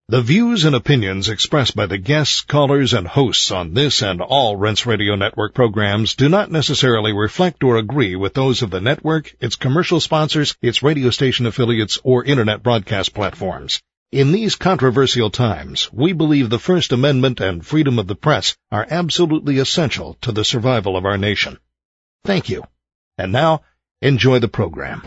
The views and opinions expressed by the guests, callers, and hosts on this and all Rense Radio Network programs do not necessarily reflect or agree with those of the network, its commercial sponsors, its radio station affiliates, or Internet broadcast platforms. In these controversial times, we believe the First Amendment and freedom of the press are absolutely essential to the survival of our nation. Thank you. And now, enjoy the program.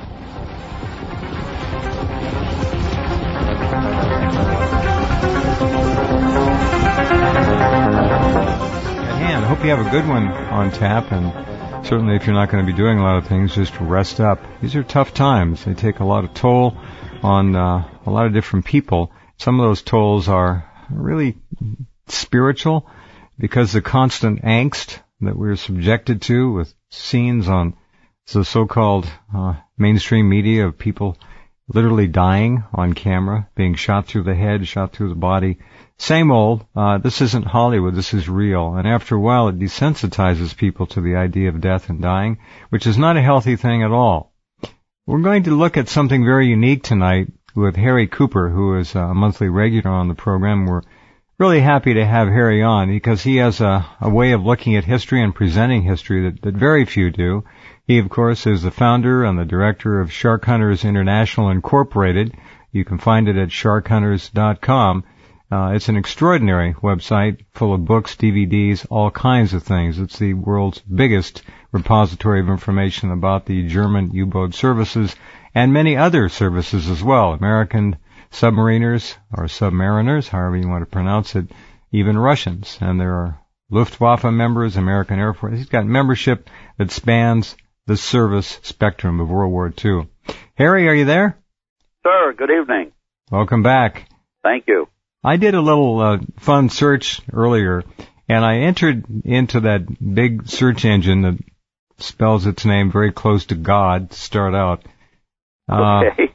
I hope you have a good one on tap, and certainly if you're not going to be doing a lot of things, just rest up. These are tough times. They take a lot of toll on a lot of different people. Some of those tolls are really spiritual because the constant angst that we're subjected to with scenes on the so-called mainstream media of people literally dying on camera, being shot through the head, shot through the body. Same old, this isn't Hollywood, this is real. And after a while, it desensitizes people to the idea of death and dying, which is not a healthy thing at all. We're going to look at something very unique tonight with Harry Cooper, who is a monthly regular on the program. We're really happy to have Harry on because he has a way of looking at history and presenting history that very few do. He, of course, is the founder and the director of Shark Hunters International Incorporated. You can find it at sharkhunters.com. It's an extraordinary website full of books, DVDs, all kinds of things. It's the world's biggest repository of information about the German U-boat services and many other services as well. American submariners or submariners, however you want to pronounce it, even Russians. And there are Luftwaffe members, American Air Force. He's got membership that spans the service spectrum of World War II. Harry, are you there? Sir, good evening. Welcome back. Thank you. I did a little fun search earlier, and I entered into that big search engine that spells its name very close to God to start out. Okay.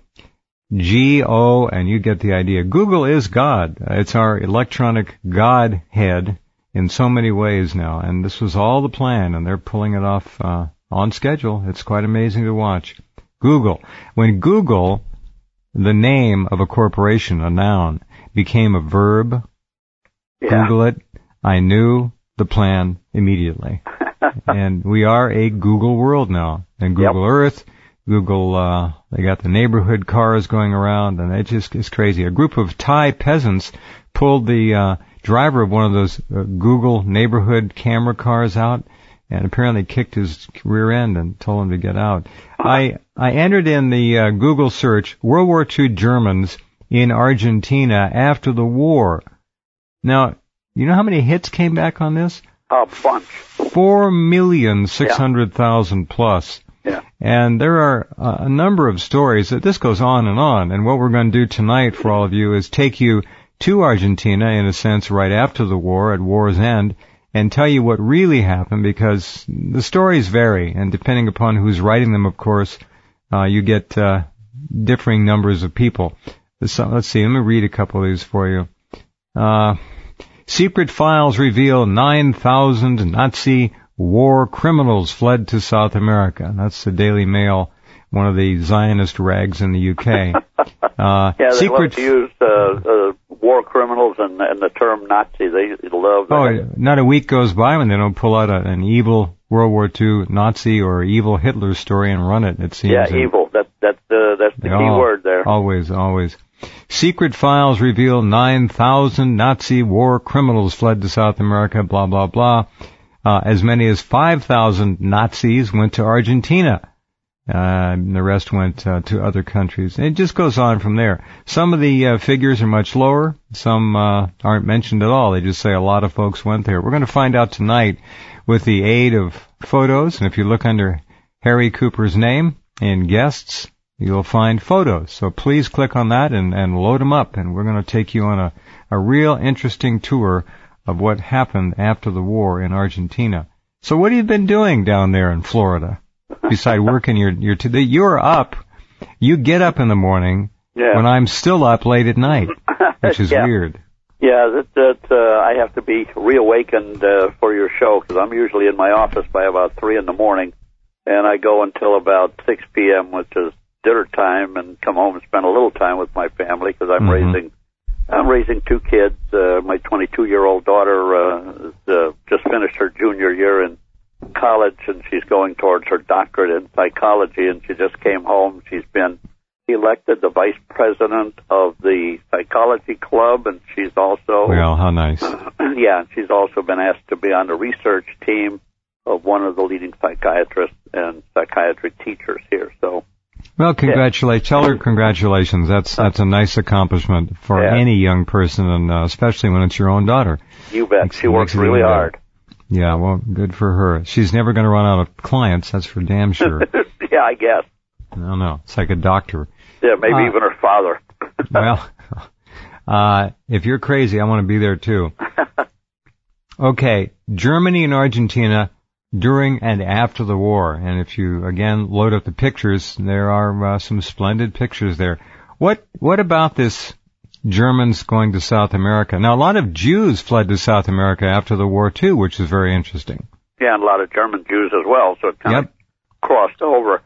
G-O, and you get the idea. Google is God. It's our electronic Godhead in so many ways now, and this was all the plan, and they're pulling it off on schedule. It's quite amazing to watch. Google. When Google, the name of a corporation, a noun, became a verb, Google it, I knew the plan immediately. And we are a Google world now. And Google Earth, Google, they got the neighborhood cars going around, and it just is crazy. A group of Thai peasants pulled the driver of one of those Google neighborhood camera cars out, and apparently kicked his rear end and told him to get out. I entered in the Google search, World War II Germans in Argentina after the war. Now, you know how many hits came back on this? A bunch. 4,600,000 plus. Yeah. And there are a number of stories that this goes on. And what we're going to do tonight for all of you is take you to Argentina, in a sense, right after the war, at war's end, and tell you what really happened, because the stories vary, and depending upon who's writing them, of course, you get differing numbers of people. So, let's see, let me read a couple of these for you. Secret files reveal 9,000 Nazi war criminals fled to South America. That's the Daily Mail, one of the Zionist rags in the UK. They love to use war criminals and the term Nazi. They love that. Oh, not a week goes by when they don't pull out an evil World War II Nazi or evil Hitler story and run it, it seems. Yeah, evil. That's the key word there. Always. Secret files reveal 9,000 Nazi war criminals fled to South America, blah, blah, blah. As many as 5,000 Nazis went to Argentina. And the rest went to other countries. It just goes on from there. Some of the figures are much lower. Some aren't mentioned at all. They just say a lot of folks went there. We're going to find out tonight with the aid of photos. And if you look under Harry Cooper's name in guests, you'll find photos. So please click on that and load them up. And we're going to take you on a real interesting tour of what happened after the war in Argentina. So what have you been doing down there in Florida? Besides working you're up. You get up in the morning when I'm still up late at night, which is weird. Yeah, I have to be reawakened for your show, because I'm usually in my office by about 3 in the morning, and I go until about 6 p.m., which is dinner time, and come home and spend a little time with my family, because I'm raising I'm raising 2 kids. My 22-year-old daughter just finished her junior year in college, and she's going towards her doctorate in psychology, and she just came home. She's been elected the vice president of the psychology club, and she's also... Well, how nice. Yeah, she's also been asked to be on the research team of one of the leading psychiatrists and psychiatry teachers here. So, well, congratulate. Tell her congratulations. That's a nice accomplishment for any young person, and especially when it's your own daughter. You bet. She works really hard. Yeah, well, good for her. She's never going to run out of clients. That's for damn sure. Yeah, I guess. I don't know. It's like a doctor. Yeah, maybe even her father. Well, if you're crazy, I want to be there too. Okay, Germany and Argentina during and after the war. And if you, again, load up the pictures, there are some splendid pictures there. What about this Germans going to South America? Now, a lot of Jews fled to South America after the war, too, which is very interesting. Yeah, and a lot of German Jews as well, so it kind of crossed over.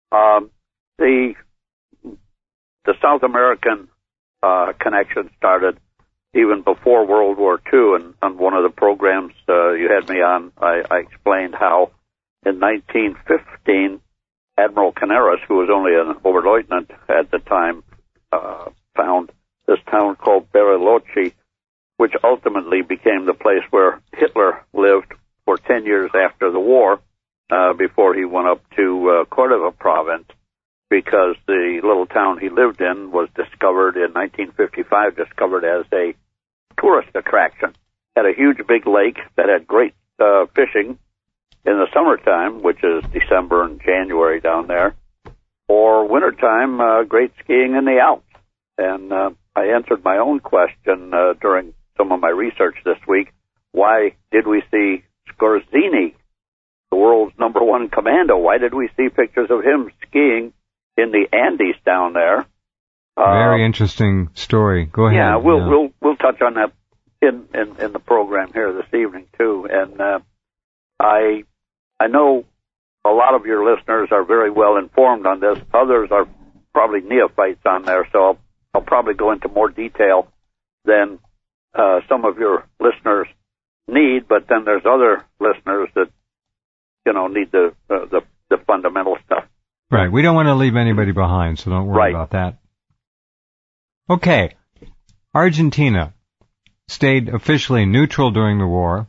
The South American connection started even before World War II, and on one of the programs you had me on, I explained how in 1915, Admiral Canaris, who was only an Oberleutnant at the time, found this town called Bariloche, which ultimately became the place where Hitler lived for 10 years after the war, before he went up to Cordova province, because the little town he lived in was discovered in 1955, discovered as a tourist attraction. Had a huge big lake that had great fishing in the summertime, which is December and January down there, or wintertime, great skiing in the Alps. And I answered my own question during some of my research this week. Why did we see Skorzeny, the world's #1 commando? Why did we see pictures of him skiing in the Andes down there? Very interesting story. Go ahead. Yeah, we'll touch on that in the program here this evening too. And I know a lot of your listeners are very well informed on this. Others are probably neophytes on there, so I'll probably go into more detail than some of your listeners need. But then there's other listeners that need the fundamental stuff. Right. We don't want to leave anybody behind, so don't worry about that. Okay. Argentina stayed officially neutral during the war.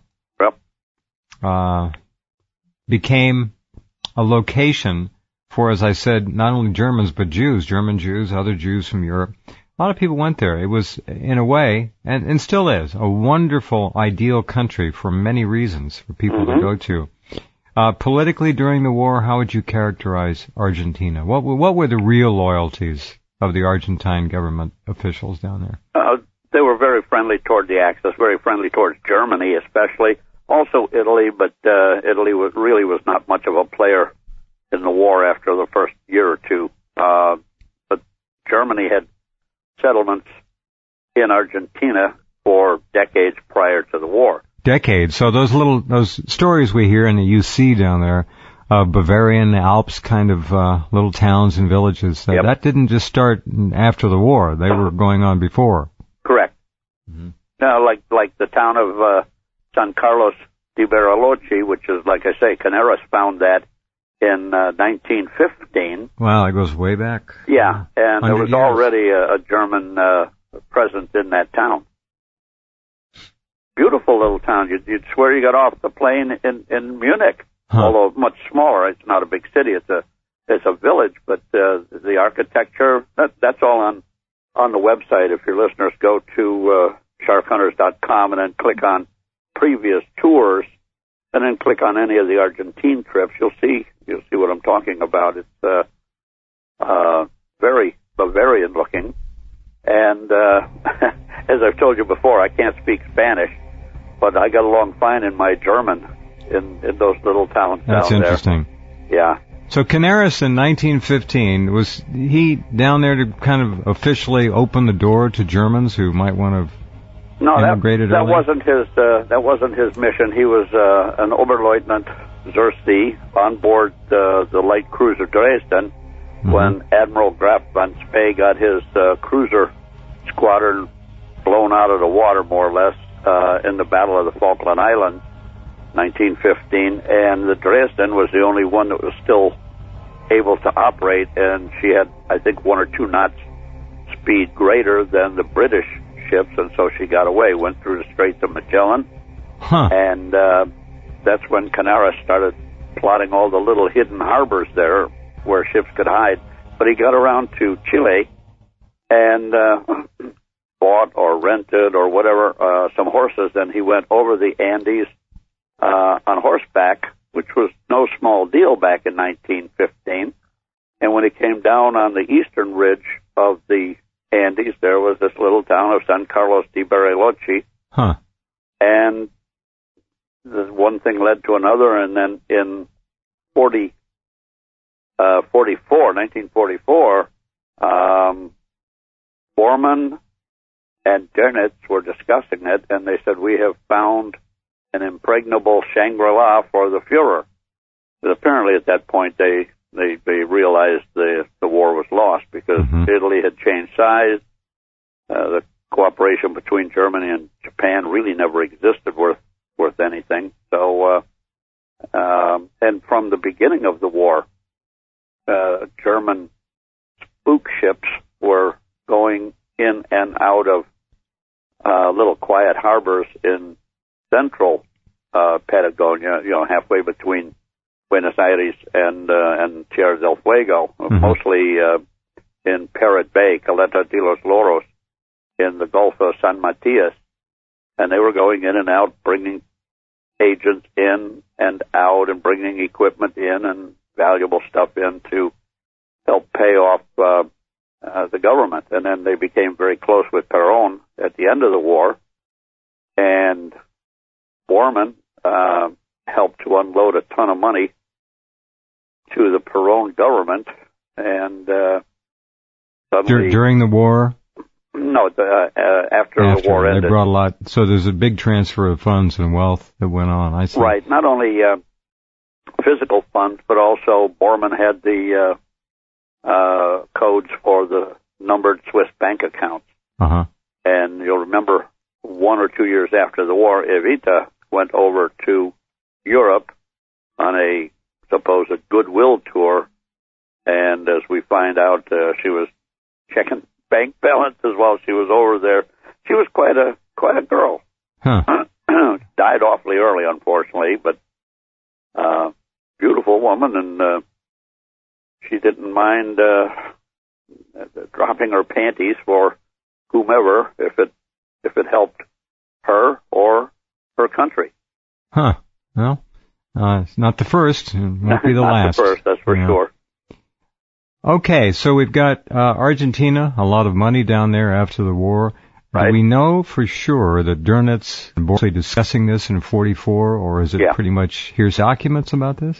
Yep. Became a location for, as I said, not only Germans, but Jews, German Jews, other Jews from Europe. A lot of people went there. It was, in a way, and still is, a wonderful, ideal country for many reasons for people to go to. Politically, during the war, how would you characterize Argentina? What were the real loyalties of the Argentine government officials down there? They were very friendly toward the Axis, very friendly towards Germany, especially. Also Italy, but Italy was not much of a player in the war after the first year or two. But Germany had settlements in Argentina for decades prior to the war. Decades. So those stories we hear in the UC down there, Bavarian Alps kind of little towns and villages, that didn't just start after the war. They were going on before. Correct. Mm-hmm. Now, like the town of San Carlos de Bariloche, which is, like I say, Canaris found that in 1915. Wow, that goes way back. Yeah, and there was already a German presence in that town. Beautiful little town. You'd swear you got off the plane in Munich, although much smaller. It's not a big city. It's a village, but the architecture, that's all on the website. If your listeners go to sharkhunters.com and then click on previous tours, and then click on any of the Argentine trips, you'll see what I'm talking about. It's very Bavarian looking, and as I've told you before, I can't speak Spanish, but I got along fine in my German in those little towns down there. That's interesting. Yeah. So Canaris in 1915, was he down there to kind of officially open the door to Germans who might want to immigrated that early? that wasn't his mission. He was an Oberleutnant Zersti on board the light cruiser Dresden when Admiral Graf von Spee got his cruiser squadron blown out of the water, more or less, in the Battle of the Falkland Islands, 1915, and the Dresden was the only one that was still able to operate, and she had, I think, 1 or 2 knots speed greater than the British ships, and so she got away, went through the Straits of Magellan, and that's when Canaris started plotting all the little hidden harbors there where ships could hide. But he got around to Chile and bought or rented or whatever some horses, and he went over the Andes on horseback, which was no small deal back in 1915. And when he came down on the eastern ridge of the Andes, there was this little town of San Carlos de Bariloche. And one thing led to another, and then in 1944, Bormann and Dönitz were discussing it, and they said, we have found an impregnable Shangri-La for the Fuhrer. But apparently at that point they realized the war was lost because Italy had changed size. The cooperation between Germany and Japan really never existed worth anything. So, and from the beginning of the war, German spook ships were going in and out of little quiet harbors in central Patagonia, halfway between Buenos Aires and Tierra del Fuego, mostly in Parrot Bay, Caleta de los Loros, in the Gulf of San Matias. And they were going in and out, bringing agents in and out and bringing equipment in and valuable stuff in to help pay off the government. And then they became very close with Perón at the end of the war. And Bormann helped to unload a ton of money to the Perón government. And suddenly... During the war? No, after the war ended. They brought a lot. So there's a big transfer of funds and wealth that went on. I see. Right. Not only physical funds, but also Bormann had the codes for the numbered Swiss bank accounts. And you'll remember 1 or 2 years after the war, Evita went over to Europe on a supposed goodwill tour. And as we find out, she was checking bank balances while she was over there. She was quite a girl. Died awfully early, unfortunately, but beautiful woman, and she didn't mind dropping her panties for whomever if it helped her or her country. Well, it's not the first. It won't be the last. Not the first, that's for sure. Okay, so we've got Argentina, a lot of money down there after the war. Right. Do we know for sure that Dönitz and Bormann discussing this in 44, or is it pretty much here's documents about this?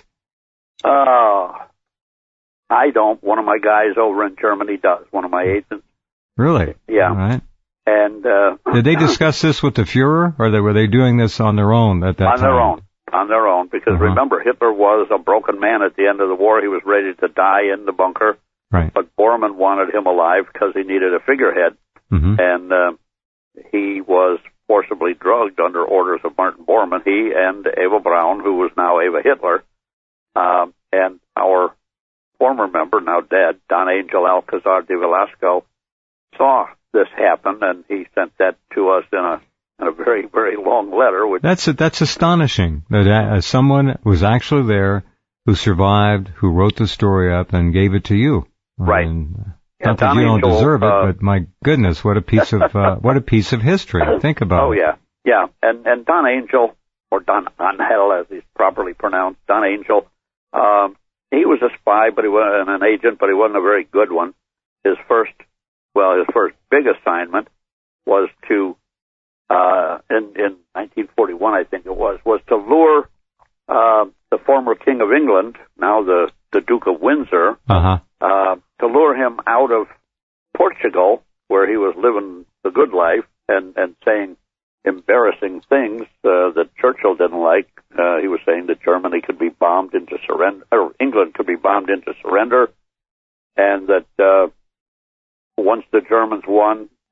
I don't. One of my guys over in Germany does. One of my agents. Really? Yeah. All right. And did they discuss this with the Fuhrer, or were they doing this on their own at that time? On their own, because remember, Hitler was a broken man at the end of the war. He was ready to die in the bunker. Right. But Bormann wanted him alive because he needed a figurehead. And he was forcibly drugged under orders of Martin Bormann, he and Eva Braun, who was now Eva Hitler, and our former member, now dead, Don Angel Alcazar de Velasco, saw this happen, and he sent that to us in a very, very long letter. That's astonishing that someone was actually there who survived, who wrote the story up and gave it to you. Right. Not that you don't deserve it, but my goodness, what a piece of history. Think about it. Oh yeah, yeah. And Don Angel, or Don Angel as he's properly pronounced, Don Angel, he was a spy, but he wasn't an agent, but he wasn't a very good one. His first big assignment was to in 1941, I think it was to lure the former King of England, now the Duke of Windsor, to lure him out of Portugal, where he was living the good life and saying embarrassing things that Churchill didn't like. He was saying that Germany could be bombed into surrender, or England could be bombed into surrender, and that once the Germans won,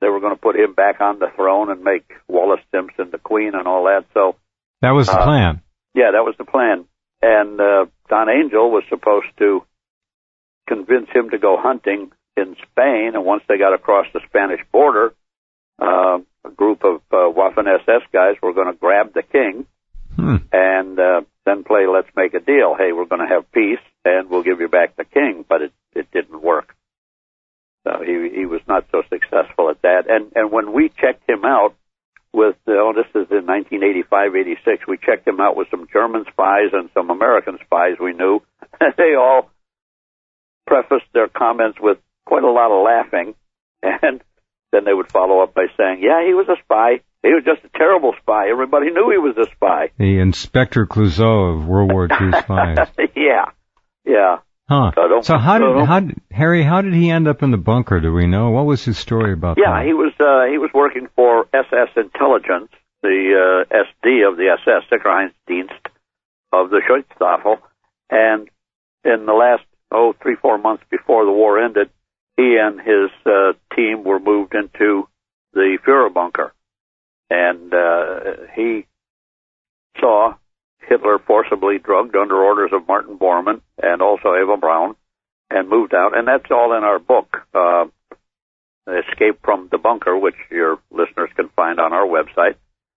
they were going to put him back on the throne and make Wallis Simpson the queen and all that. So that was the plan. Yeah, that was the plan. And Don Angel was supposed to convince him to go hunting in Spain, and once they got across the Spanish border, a group of Waffen-SS guys were going to grab the king and then play Let's Make a Deal. Hey, we're going to have peace, and we'll give you back the king. But it didn't work. So he was not so successful at that. And when we checked him out with, this is in 1985, 86, we checked him out with some German spies and some American spies we knew. They all prefaced their comments with quite a lot of laughing, and then they would follow up by saying, yeah, he was a spy. He was just a terrible spy. Everybody knew he was a spy. The Inspector Clouseau of World War II spies. Yeah. Huh. So Harry, how did he end up in the bunker? Do we know? What was his story about that? Yeah, he was working for SS Intelligence, the SD of the SS, Sicherheitsdienst of the Schutzstaffel, and in the last 3-4 months before the war ended, he and his team were moved into the Führer bunker, and he saw Hitler forcibly drugged under orders of Martin Bormann and also Eva Braun, and moved out. And that's all in our book, Escape from the Bunker, which your listeners can find on our website.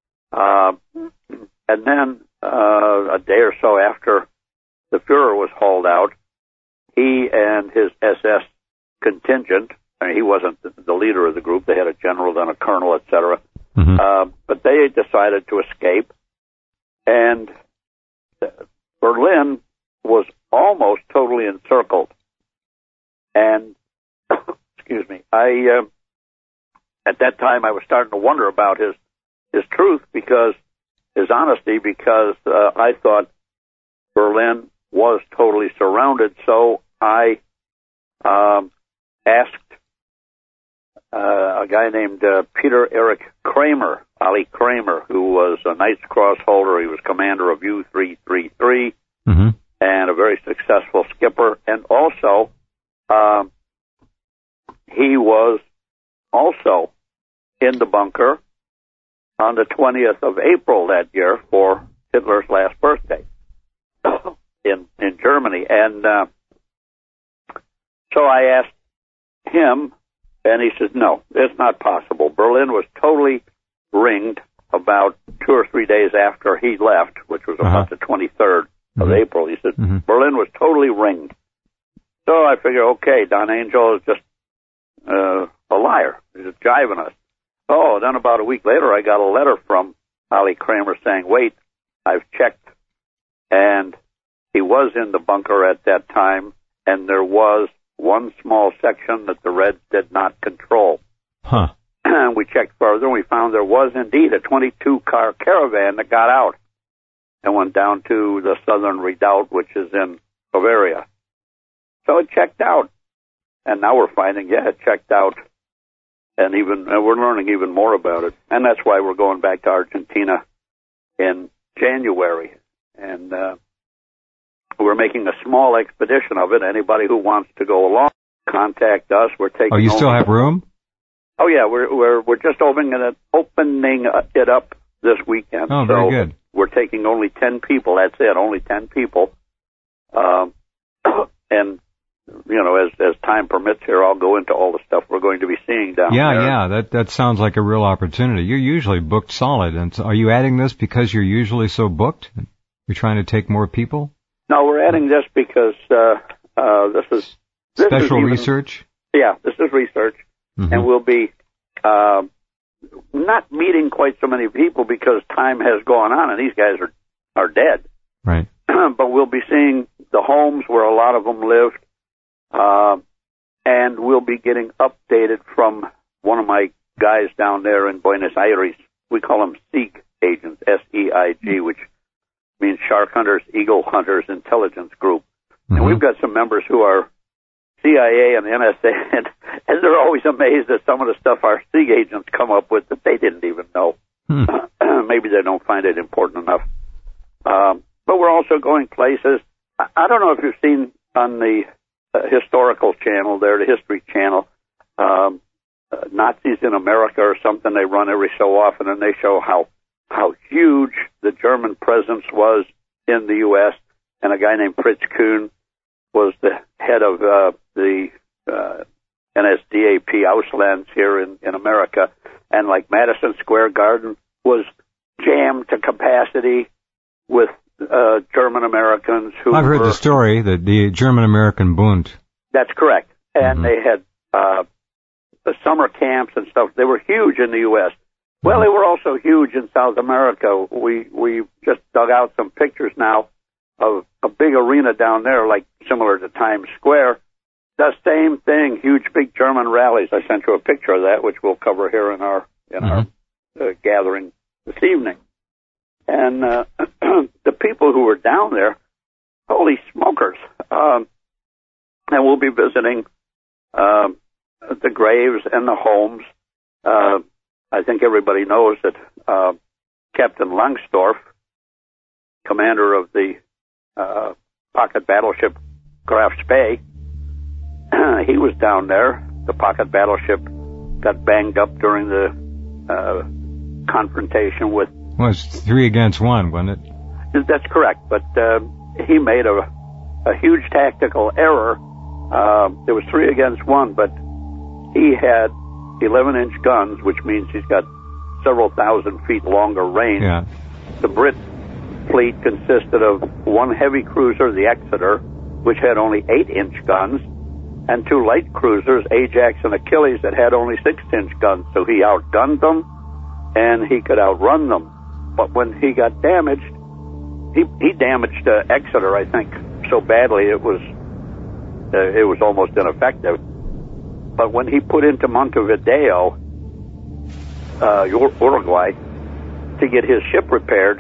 And then a day or so after the Führer was hauled out, he and his SS contingent, I mean, he wasn't the leader of the group, they had a general, then a colonel, etc., but they decided to escape, and Berlin was almost totally encircled. And, excuse me, at that time I was starting to wonder about his truth, his honesty, because I thought Berlin was totally surrounded. So I asked a guy named Peter Erich Kramer, Ali Kramer, who was a Knight's Cross holder. He was commander of U-333 and a very successful skipper. And also, he was also in the bunker on the 20th of April that year for Hitler's last birthday in Germany. And so I asked him, and he said, no, it's not possible. Berlin was totally ringed about 2 or 3 days after he left, which was about the 23rd of April. He said, Berlin was totally ringed. So I figured, okay, Don Angel is just a liar. He's just jiving us. Oh, then about a week later, I got a letter from Ali Kramer saying, wait, I've checked, and he was in the bunker at that time, and there was one small section that the Reds did not control. And we checked further, and we found there was indeed a 22-car caravan that got out and went down to the southern redoubt, which is in Bavaria. So it checked out. And now we're finding, it checked out. And we're learning even more about it. And that's why we're going back to Argentina in January. And we're making a small expedition of it. Anybody who wants to go along, contact us. We're taking. Oh, you still have room? Oh yeah, we're just opening it up this weekend. Oh, very good. We're taking only 10 people. That's it, only 10 people. And as time permits here, I'll go into all the stuff we're going to be seeing down there. Yeah, that sounds like a real opportunity. You're usually booked solid, and so are you adding this because you're usually so booked? You're trying to take more people? No, we're adding this because this is special research. Yeah, this is research, and we'll be not meeting quite so many people because time has gone on, and these guys are dead. Right. But we'll be seeing the homes where a lot of them lived. And we'll be getting updated from one of my guys down there in Buenos Aires. We call them SEIG agents, S-E-I-G, which means Shark Hunters, Eagle Hunters Intelligence Group. And we've got some members who are CIA and NSA, and they're always amazed at some of the stuff our SEIG agents come up with that they didn't even know. Maybe they don't find it important enough. But we're also going places. I don't know if you've seen on the historical channel there, the History Channel, Nazis in America or something. They run every so often, and they show how huge the German presence was in the U.S., and a guy named Fritz Kuhn was the head of the NSDAP Auslands here in America, and like Madison Square Garden was jammed to capacity with German Americans who I've heard the story, that the German-American Bund. That's correct. And they had the summer camps and stuff. They were huge in the U.S. Well, they were also huge in South America. We just dug out some pictures now of a big arena down there, like similar to Times Square. The same thing, huge big German rallies. I sent you a picture of that, which we'll cover here in our gathering this evening. And the people who were down there, holy smokers! And we'll be visiting the graves and the homes. I think everybody knows that Captain Langsdorff, commander of the pocket battleship Graf Spee, he was down there. The pocket battleship got banged up during the confrontation with... Well, it was 3 against 1, wasn't it? That's correct, but he made a huge tactical error. It was 3 against 1, but he had 11-inch guns, which means he's got several thousand feet longer range. Yeah. The Brit fleet consisted of one heavy cruiser, the Exeter, which had only 8-inch guns, and 2 light cruisers, Ajax and Achilles, that had only 6-inch guns. So he outgunned them, and he could outrun them. But when he got damaged, he damaged Exeter, I think, so badly it was almost ineffective. But when he put into Montevideo, Uruguay, to get his ship repaired,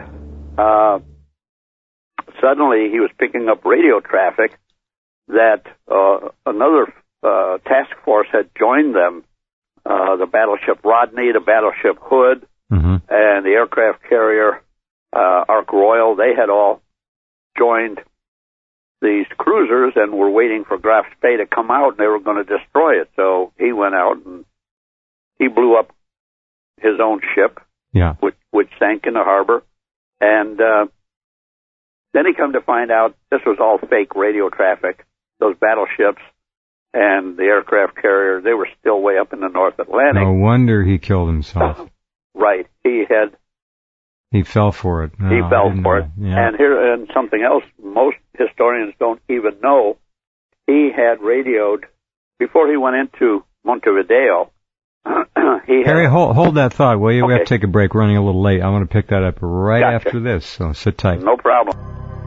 suddenly he was picking up radio traffic that another task force had joined them, the battleship Rodney, the battleship Hood, and the aircraft carrier Ark Royal. They had all joined these cruisers and were waiting for Graf Spee to come out, and they were going to destroy it. So he went out and he blew up his own ship, which sank in the harbor. And then he come to find out this was all fake radio traffic. Those battleships and the aircraft carrier, they were still way up in the North Atlantic. No wonder he killed himself. Right. He fell for it. No, he fell for it. Yeah. And something else most historians don't even know, he had radioed, before he went into Montevideo, Harry, hold that thought, will you? Okay. We have to take a break. We're running a little late. I want to pick that up right Gotcha. after this, so sit tight. No problem.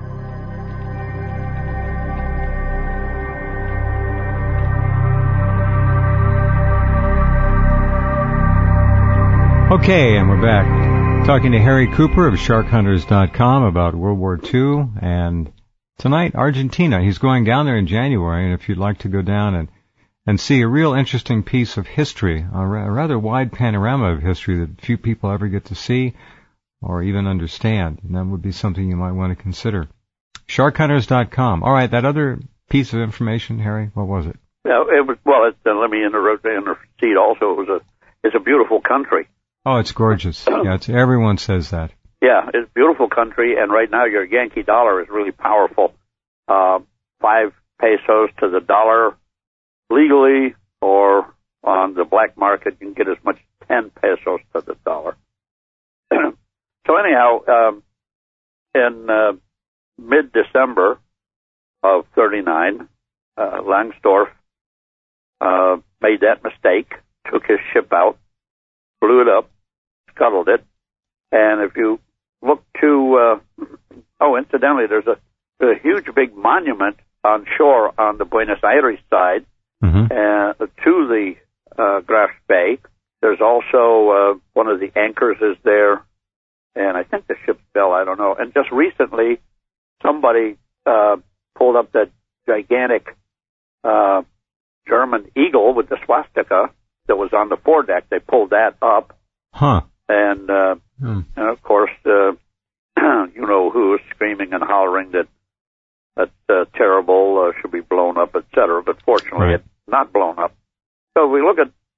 Okay, and we're back. Talking to Harry Cooper of SharkHunters.com about World War II, and tonight, Argentina. He's going down there in January, and if you'd like to go down and see a real interesting piece of history, a rather wide panorama of history that few people ever get to see or even understand, and that would be something you might want to consider. SharkHunters.com. All right, that other piece of information, Harry, what was it? Yeah, it was, well, let me intercede also. It's a beautiful country. Oh, it's gorgeous. Yeah, everyone says that. Yeah, it's a beautiful country, and right now your Yankee dollar is really powerful. 5 pesos to the dollar legally, or on the black market you can get as much as 10 pesos to the dollar. So anyhow, in mid-December of 39, Langsdorff made that mistake, took his ship out, blew it up, scuttled it, and if you look to, incidentally, there's a huge big monument on shore on the Buenos Aires side to the Graf Spee. There's also one of the anchors is there, and I think the ship's bell, I don't know. And just recently, somebody pulled up that gigantic German eagle with the swastika that was on the foredeck. They pulled that up. And of course, you know who is screaming and hollering that that's terrible, should be blown up, etc. But fortunately, it's not blown up. So if we look at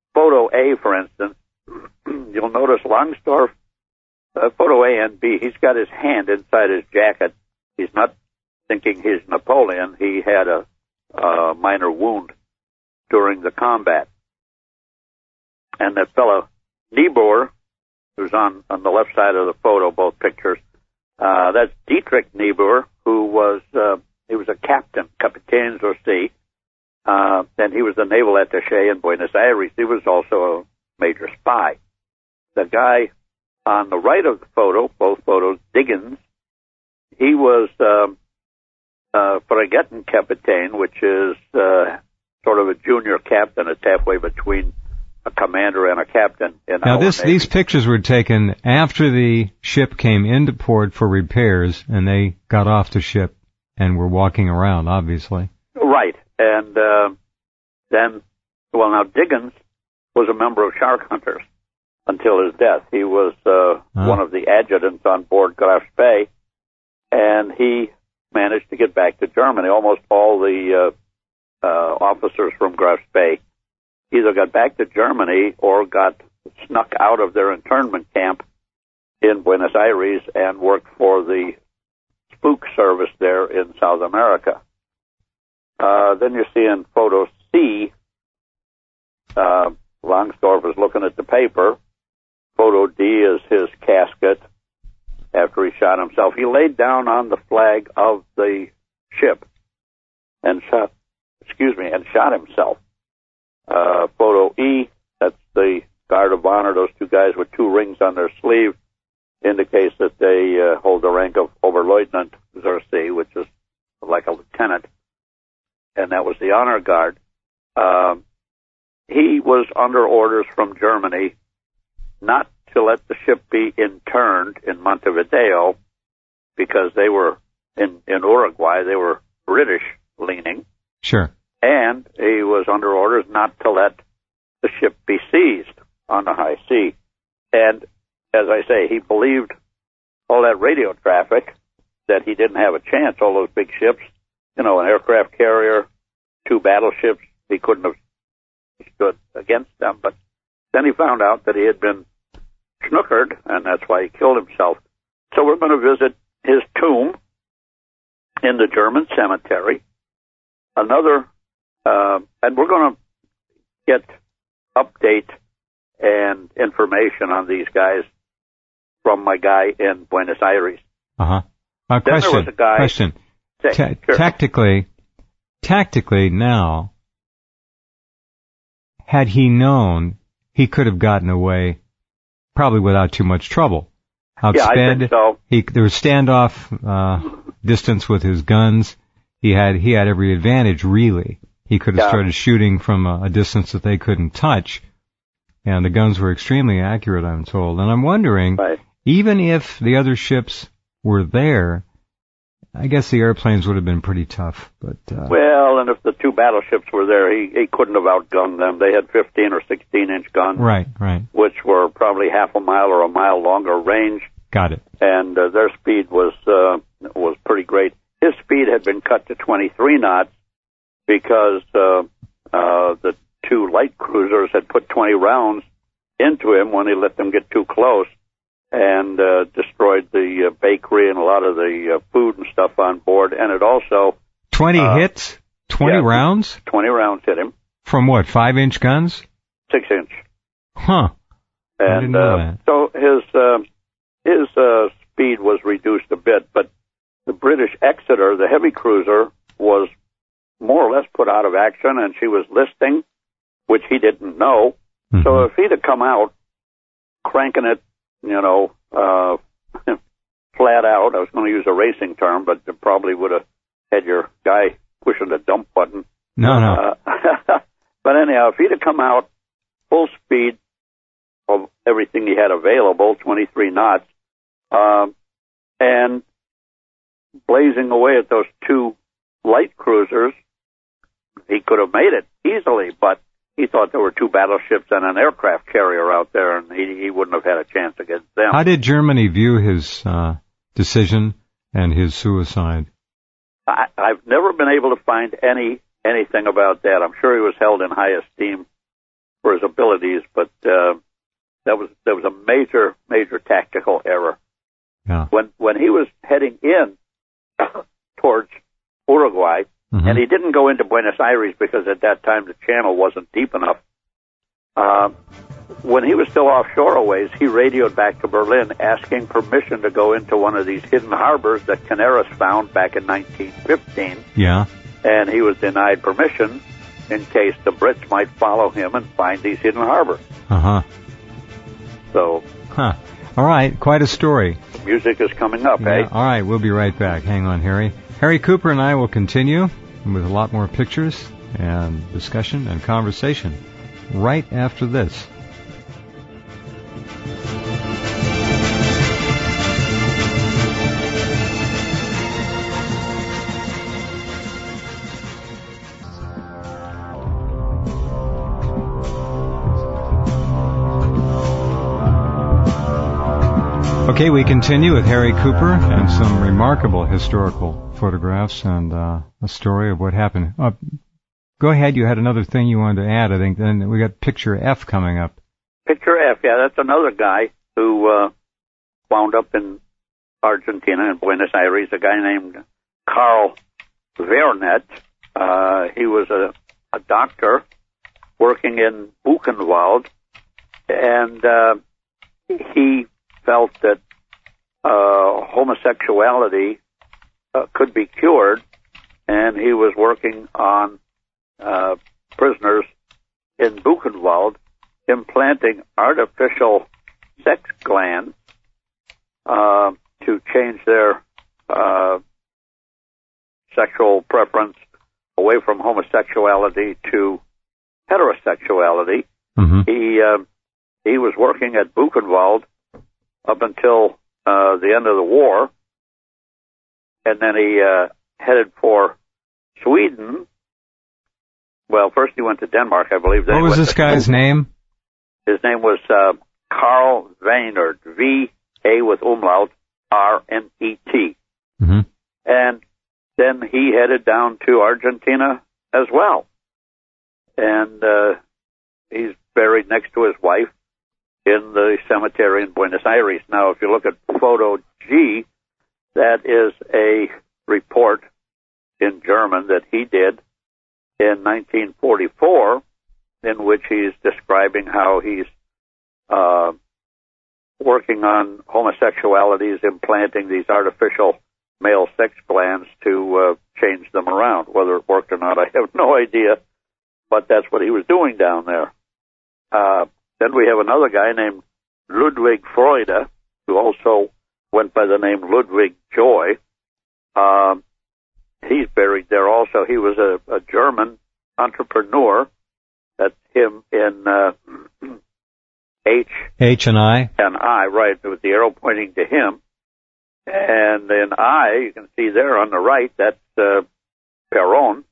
photo A, for instance, you'll notice Longsdorff, photo A and B, he's got his hand inside his jacket. He's not thinking he's Napoleon. He had a minor wound during the combat. And that fellow Niebuhr, who's on the left side of the photo, both pictures, that's Dietrich Niebuhr, who was he was a captain, Kapitän zur See, and he was the naval attaché in Buenos Aires. He was also a major spy. The guy on the right of the photo, both photos, Diggins, he was Fregattenkapitän, which is sort of a junior captain. It's halfway between a commander and a captain in now our Navy. These pictures were taken after the ship came into port for repairs, and they got off the ship and were walking around, obviously. Right. And then, well, now Diggins was a member of Shark Hunters until his death. He was one of the adjutants on board Graf Spee, and he managed to get back to Germany. Almost all the officers from Graf Spee either got back to Germany or got snuck out of their internment camp in Buenos Aires and worked for the spook service there in South America. Then you see in photo C, Longsdorff is looking at the paper. Photo D is his casket after he shot himself. He laid down on the flag of the ship and shot himself. Photo E, that's the Guard of Honor, those two guys with two rings on their sleeve, indicates that they hold the rank of Oberleutnant zur See, which is like a lieutenant, and that was the honor guard. He was under orders from Germany not to let the ship be interned in Montevideo because they were in Uruguay, they were British leaning. Sure. And he was under orders not to let the ship be seized on the high sea. And as I say, he believed all that radio traffic that he didn't have a chance, all those big ships, an aircraft carrier, two battleships, he couldn't have stood against them. But then he found out that he had been snookered, and that's why he killed himself. So we're going to visit his tomb in the German cemetery. And we're going to get update and information on these guys from my guy in Buenos Aires. Uh-huh. Then there was a guy... Question. Sure. Tactically now, had he known, he could have gotten away probably without too much trouble. Outsped, yeah, I think so. There was standoff distance with his guns. He had every advantage, really. He could have started shooting from a distance that they couldn't touch, and the guns were extremely accurate, I'm told. And I'm wondering, even if the other ships were there, I guess the airplanes would have been pretty tough. But well, and if the two battleships were there, he couldn't have outgunned them. They had 15 or 16-inch guns, right, which were probably half a mile or a mile longer range. Got it. And their speed was pretty great. His speed had been cut to 23 knots because the two light cruisers had put 20 rounds into him when he let them get too close, and destroyed the bakery and a lot of the food and stuff on board. And it also 20 hits, 20 rounds. 20 rounds hit him. From what? 5-inch guns? 6-inch. Huh. And I didn't know that. So his speed was reduced a bit, but the British Exeter, the heavy cruiser, was more or less put out of action, and she was listing, which he didn't know. Mm-hmm. So if he'd have come out cranking it, flat out, I was going to use a racing term, but it probably would have had your guy pushing the dump button. No. But anyhow, if he'd have come out full speed of everything he had available, 23 knots, and blazing away at those two light cruisers, he could have made it easily, but he thought there were two battleships and an aircraft carrier out there, and he wouldn't have had a chance against them. How did Germany view his decision and his suicide? I've never been able to find anything about that. I'm sure he was held in high esteem for his abilities, but that was a major tactical error. Yeah. When he was heading in towards Uruguay, and he didn't go into Buenos Aires because at that time the channel wasn't deep enough. When he was still offshore a ways, he radioed back to Berlin asking permission to go into one of these hidden harbors that Canaris found back in 1915. Yeah. And he was denied permission in case the Brits might follow him and find these hidden harbors. Uh-huh. So. Huh. All right, quite a story. Music is coming up, yeah. All right, we'll be right back. Hang on, Harry. Harry Cooper and I will continue with a lot more pictures and discussion and conversation right after this. Okay, we continue with Harry Cooper and some remarkable historical photographs and a story of what happened. Go ahead, you had another thing you wanted to add, I think. Then we got Picture F coming up. Picture F, yeah, that's another guy who wound up in Argentina, in Buenos Aires, a guy named Carl Vernet. He was a doctor working in Buchenwald, and he felt that homosexuality could be cured, and he was working on prisoners in Buchenwald implanting artificial sex glands to change their sexual preference away from homosexuality to heterosexuality. He was working at Buchenwald up until the end of the war, and then he headed for Sweden. Well, first he went to Denmark, I believe. What was this guy's name? His name was Carl Vainert, V-A with umlaut, R-N-E-T. And then he headed down to Argentina as well. And he's buried next to his wife in the cemetery in Buenos Aires. Now, if you look at photo G, that is a report in German that he did in 1944, in which he's describing how he's working on homosexualities, implanting these artificial male sex glands to change them around. Whether it worked or not, I have no idea, but that's what he was doing down there. Then we have another guy named Ludwig Freude, who also went by the name Ludwig Joy. He's buried there also. He was a German entrepreneur. That's him in H and I. And I, right, with the arrow pointing to him. And in I, you can see there on the right, that's Perón,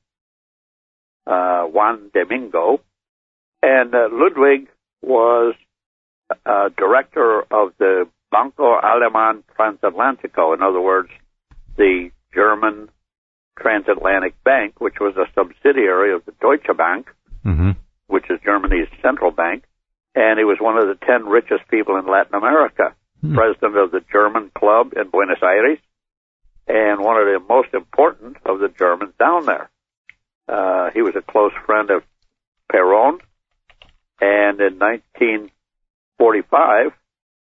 Juan Domingo. And Ludwig was director of the Banco Alemán Transatlantico, in other words, the German Transatlantic Bank, which was a subsidiary of the Deutsche Bank, which is Germany's central bank, and he was one of the 10 richest people in Latin America, president of the German Club in Buenos Aires, and one of the most important of the Germans down there. He was a close friend of Perón, and in 1945,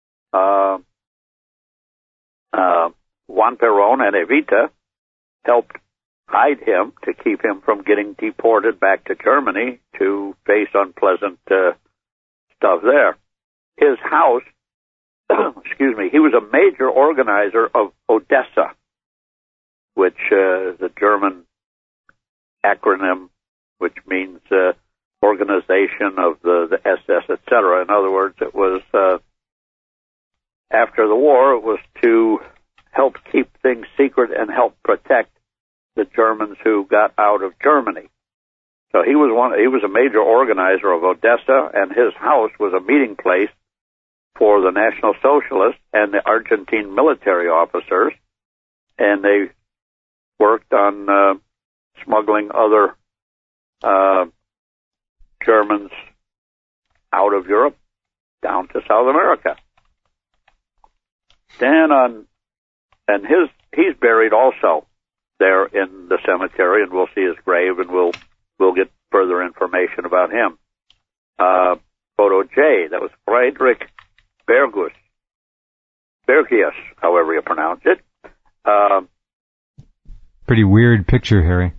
Juan Perón and Evita helped hide him to keep him from getting deported back to Germany to face unpleasant stuff there. His house, excuse me, he was a major organizer of Odessa, which is a German acronym which means organization of the SS, etc. In other words, it was after the war, it was to help keep things secret and help protect the Germans who got out of Germany. So he was a major organizer of Odessa, and his house was a meeting place for the National Socialists and the Argentine military officers, and they worked on smuggling other Germans out of Europe down to South America. He's buried also there in the cemetery, and we'll see his grave, and we'll get further information about him. Photo J, that was Friedrich Bergius, however you pronounce it. Pretty weird picture, Harry.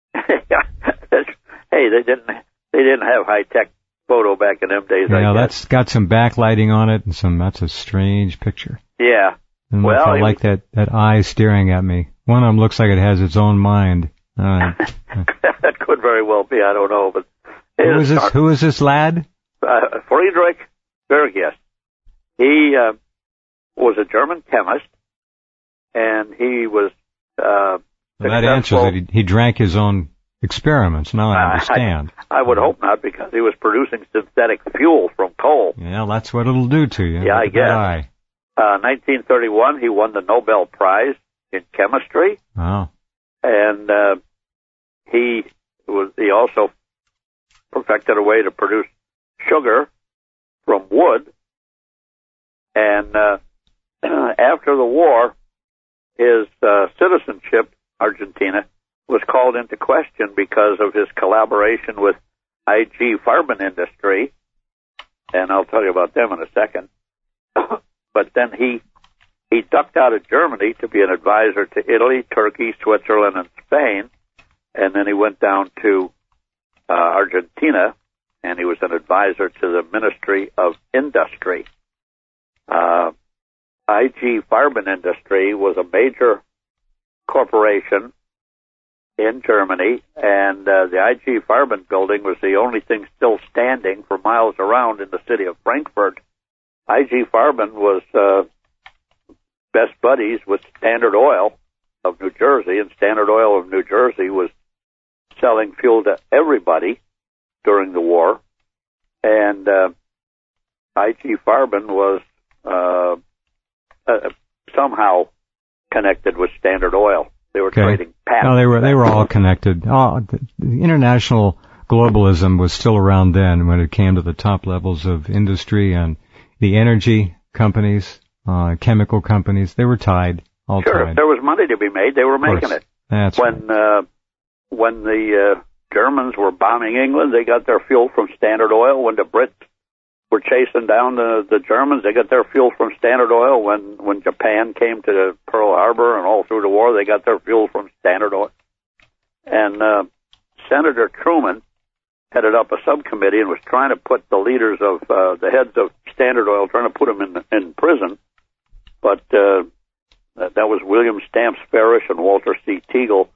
Hey, they didn't have high-tech photo back in them days. Yeah, that's got some backlighting on it, and that's a strange picture. Yeah. And I like that eye staring at me. One of them looks like it has its own mind. That could very well be. I don't know, but who is this lad? Friedrich Bergius. He was a German chemist, and he was that answers it. He drank his own experiments. Now I understand. I would hope not, because he was producing synthetic fuel from coal. Yeah, that's what it'll do to you. Yeah, I guess. 1931, he won the Nobel Prize in chemistry. Wow. And he also perfected a way to produce sugar from wood. And after the war, his citizenship, Argentina, was called into question because of his collaboration with IG Farben Industry, and I'll tell you about them in a second. But then he ducked out of Germany to be an advisor to Italy, Turkey, Switzerland, and Spain, and then he went down to Argentina, and he was an advisor to the Ministry of Industry. IG Farben Industry was a major corporation in Germany, and the IG Farben building was the only thing still standing for miles around in the city of Frankfurt. IG Farben was best buddies with Standard Oil of New Jersey, and Standard Oil of New Jersey was selling fuel to everybody during the war, and IG Farben was somehow connected with Standard Oil. They were trading patents. No, they were all connected. The international globalism was still around then when it came to the top levels of industry, and the energy companies, chemical companies, they were tied, all tied. Sure, if there was money to be made, they were making it. That's when the Germans were bombing England, they got their fuel from Standard Oil. When the Brits were chasing down the Germans, they got their fuel from Standard Oil. When Japan came to Pearl Harbor and all through the war, they got their fuel from Standard Oil. And Senator Truman headed up a subcommittee and was trying to put the leaders of the heads of Standard Oil, trying to put them in prison. But that was William Stamps Farish and Walter C. Teagle.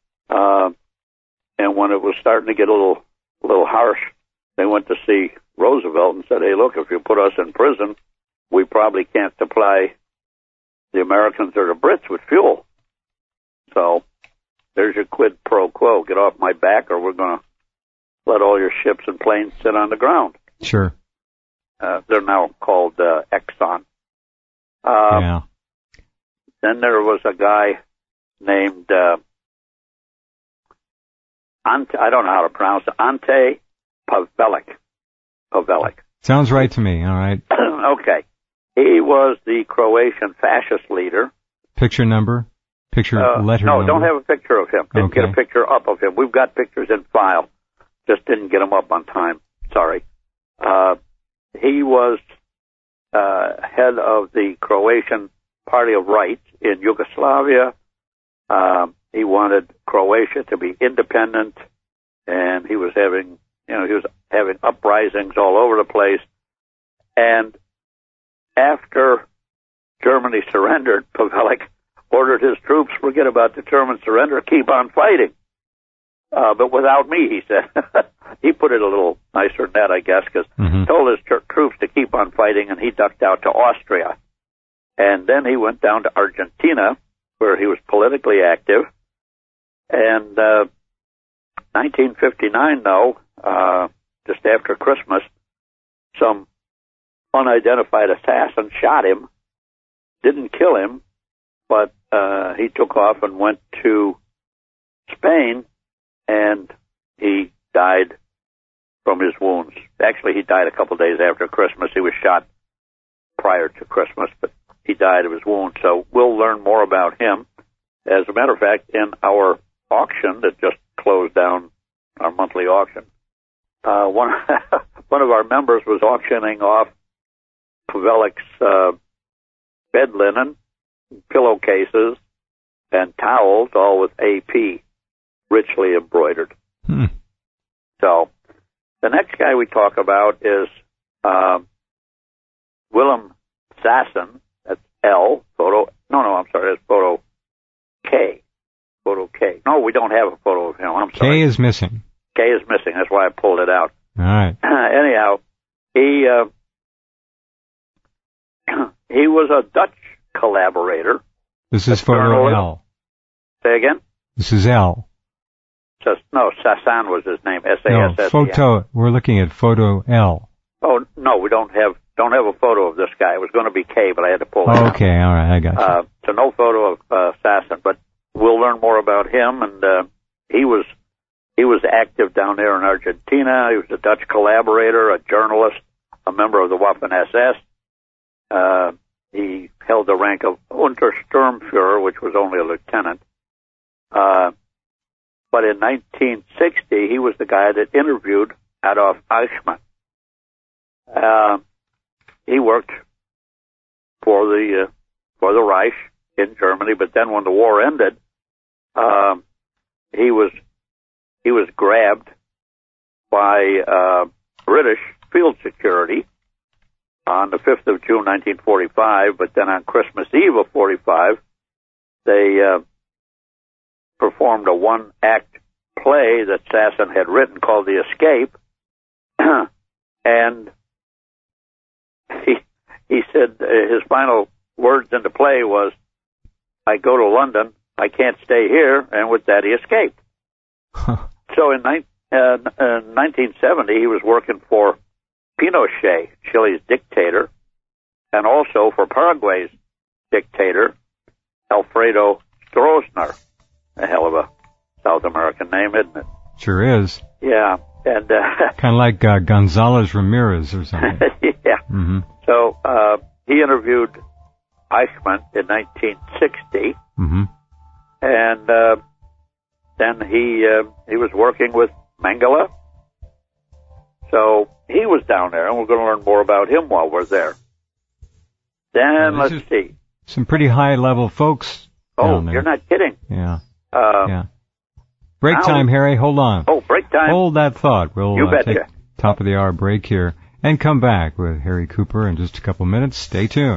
And when it was starting to get a little harsh, they went to see Roosevelt and said, "Hey, look, if you put us in prison, we probably can't supply the Americans or the Brits with fuel. So there's your quid pro quo. Get off my back, or we're going to let all your ships and planes sit on the ground." Sure. They're now called Exxon. Yeah. Then there was a guy named I don't know how to pronounce it. Ante Pavelic. Sounds right to me. All right. Okay. He was the Croatian fascist leader. Picture number? Letter number? No, don't have a picture of him. Didn't get a picture up of him. We've got pictures in file. Just didn't get them up on time. Sorry. He was head of the Croatian Party of Rights in Yugoslavia. He wanted Croatia to be independent, and he was having uprisings all over the place. And after Germany surrendered, Pavelic ordered his troops, forget about the German surrender, keep on fighting. But without me, he said. He put it a little nicer than that, I guess, because told his troops to keep on fighting, and he ducked out to Austria. And then he went down to Argentina, where he was politically active. And 1959, though, just after Christmas, some unidentified assassin shot him, didn't kill him, but he took off and went to Spain, and he died from his wounds. Actually, he died a couple days after Christmas. He was shot prior to Christmas, but he died of his wounds. So we'll learn more about him. As a matter of fact, in our auction that just closed down, our monthly auction, one of our members was auctioning off Pavelic's bed linen, pillowcases, and towels, all with AP, richly embroidered. So the next guy we talk about is Willem Sasson. That's L, photo. I'm sorry, that's photo K. Photo K. No, we don't have a photo of him. I'm sorry. K is missing. K is missing. That's why I pulled it out. All right. Anyhow, he was a Dutch collaborator. This is photo L. Say again? This is L. No, Sasson was his name. S-A-S-S-E-N. No, photo. We're looking at photo L. Oh no, we don't have a photo of this guy. It was going to be K, but I had to pull it out. Okay, all right, I got you. So no photo of Sasson, but we'll learn more about him. And he was active down there in Argentina. He was a Dutch collaborator, a journalist, a member of the Waffen-SS. He held the rank of Untersturmführer, which was only a lieutenant. But in 1960, he was the guy that interviewed Adolf Eichmann. He worked for the Reich in Germany, but then when the war ended, he was grabbed by British field security on the 5th of June, 1945. But then on Christmas Eve of 45, they performed a one-act play that Sasson had written called The Escape, and he said his final words in the play was, "I go to London, I can't stay here," and with that he escaped. So in 1970, he was working for Pinochet, Chile's dictator, and also for Paraguay's dictator, Alfredo Stroessner. A hell of a South American name, isn't it? Sure is. Yeah, and kind of like Gonzalez Ramirez or something. Yeah. Mm-hmm. So he interviewed Eichmann in 1960, and then he was working with Mengele. So he was down there, and we're going to learn more about him while we're there. Then let's see. Some pretty high-level folks. Oh, you're not kidding. Yeah. Yeah. Break time, Harry. Hold on. Oh, break time. Hold that thought. We'll take top of the hour break here and come back with Harry Cooper in just a couple minutes. Stay tuned.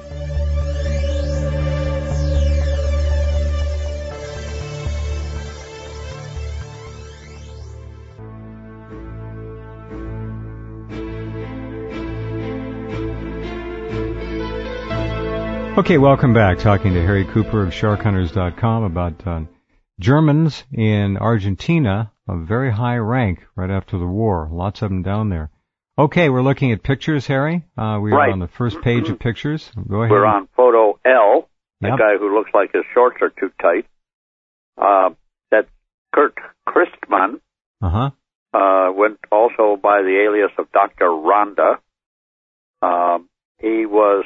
Okay, welcome back. Talking to Harry Cooper of SharkHunters.com about Germans in Argentina, a very high rank right after the war. Lots of them down there. Okay, we're looking at pictures, Harry. We are on the first page of pictures. Go ahead. We're on photo L, the guy who looks like his shorts are too tight. That's Kurt Christmann. Went also by the alias of Dr. Ronda. He was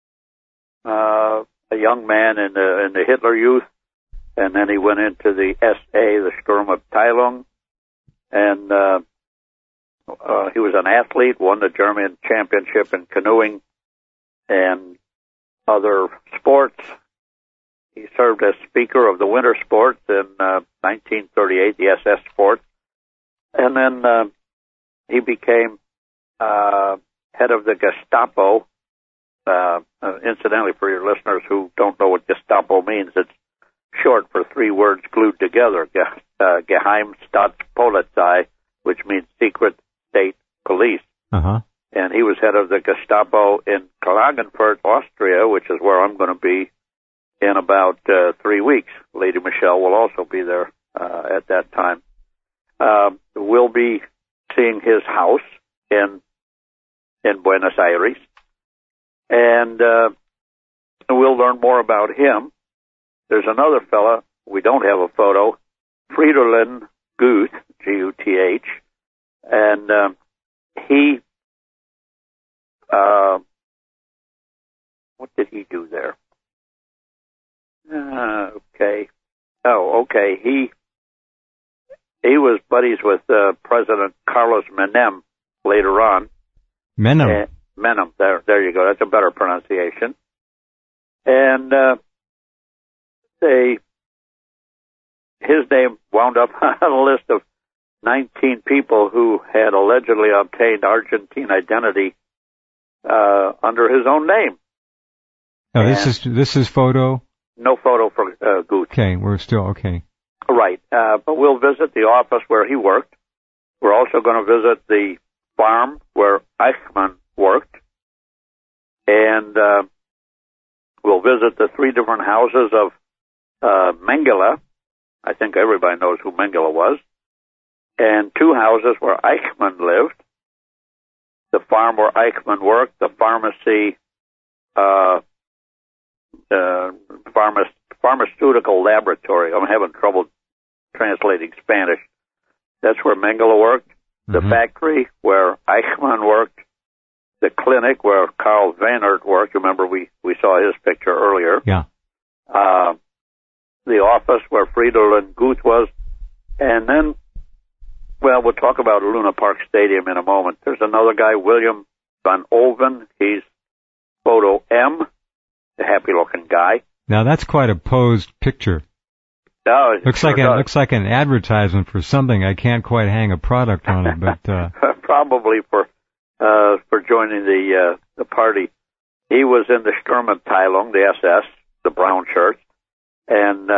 a young man in the Hitler Youth, and then he went into the SA, the Sturmabteilung, and he was an athlete, won the German championship in canoeing and other sports. He served as speaker of the winter sports in 1938, the SS sports, and then he became head of the Gestapo. Incidentally, for your listeners who don't know what Gestapo means, it's short for three words glued together, Geheimstaatspolizei, which means secret state police. And he was head of the Gestapo in Klagenfurt, Austria, which is where I'm going to be in about 3 weeks. Lady Michelle will also be there at that time. We'll be seeing his house in Buenos Aires, and we'll learn more about him. There's another fella, we don't have a photo, Fridolin Guth, Guth, And he, what did he do there? Okay. Oh, okay. He was buddies with President Carlos Menem later on. Menem. Menem. There you go. That's a better pronunciation. And his name wound up on a list of 19 people who had allegedly obtained Argentine identity under his own name. Now, this is photo? No photo for Gooch. Okay, we're still okay. Right, but we'll visit the office where he worked. We're also going to visit the farm where Eichmann worked. And we'll visit the 3 different houses of Mengele. I think everybody knows who Mengele was. And 2 houses where Eichmann lived. The farm where Eichmann worked, the pharmacy, pharmaceutical laboratory. I'm having trouble translating Spanish. That's where Mengele worked. The factory where Eichmann worked. The clinic where Karl Weinert worked. Remember, we saw his picture earlier. Yeah. The office where Fridolin Guth was. And then, well, we'll talk about Luna Park Stadium in a moment. There's another guy, William van Olven. He's photo M, a happy-looking guy. Now, that's quite a posed picture. No, looks like an advertisement for something. I can't quite hang a product on it, but probably for joining the party. He was in the Sturmabteilung, the SS, the brown shirts, and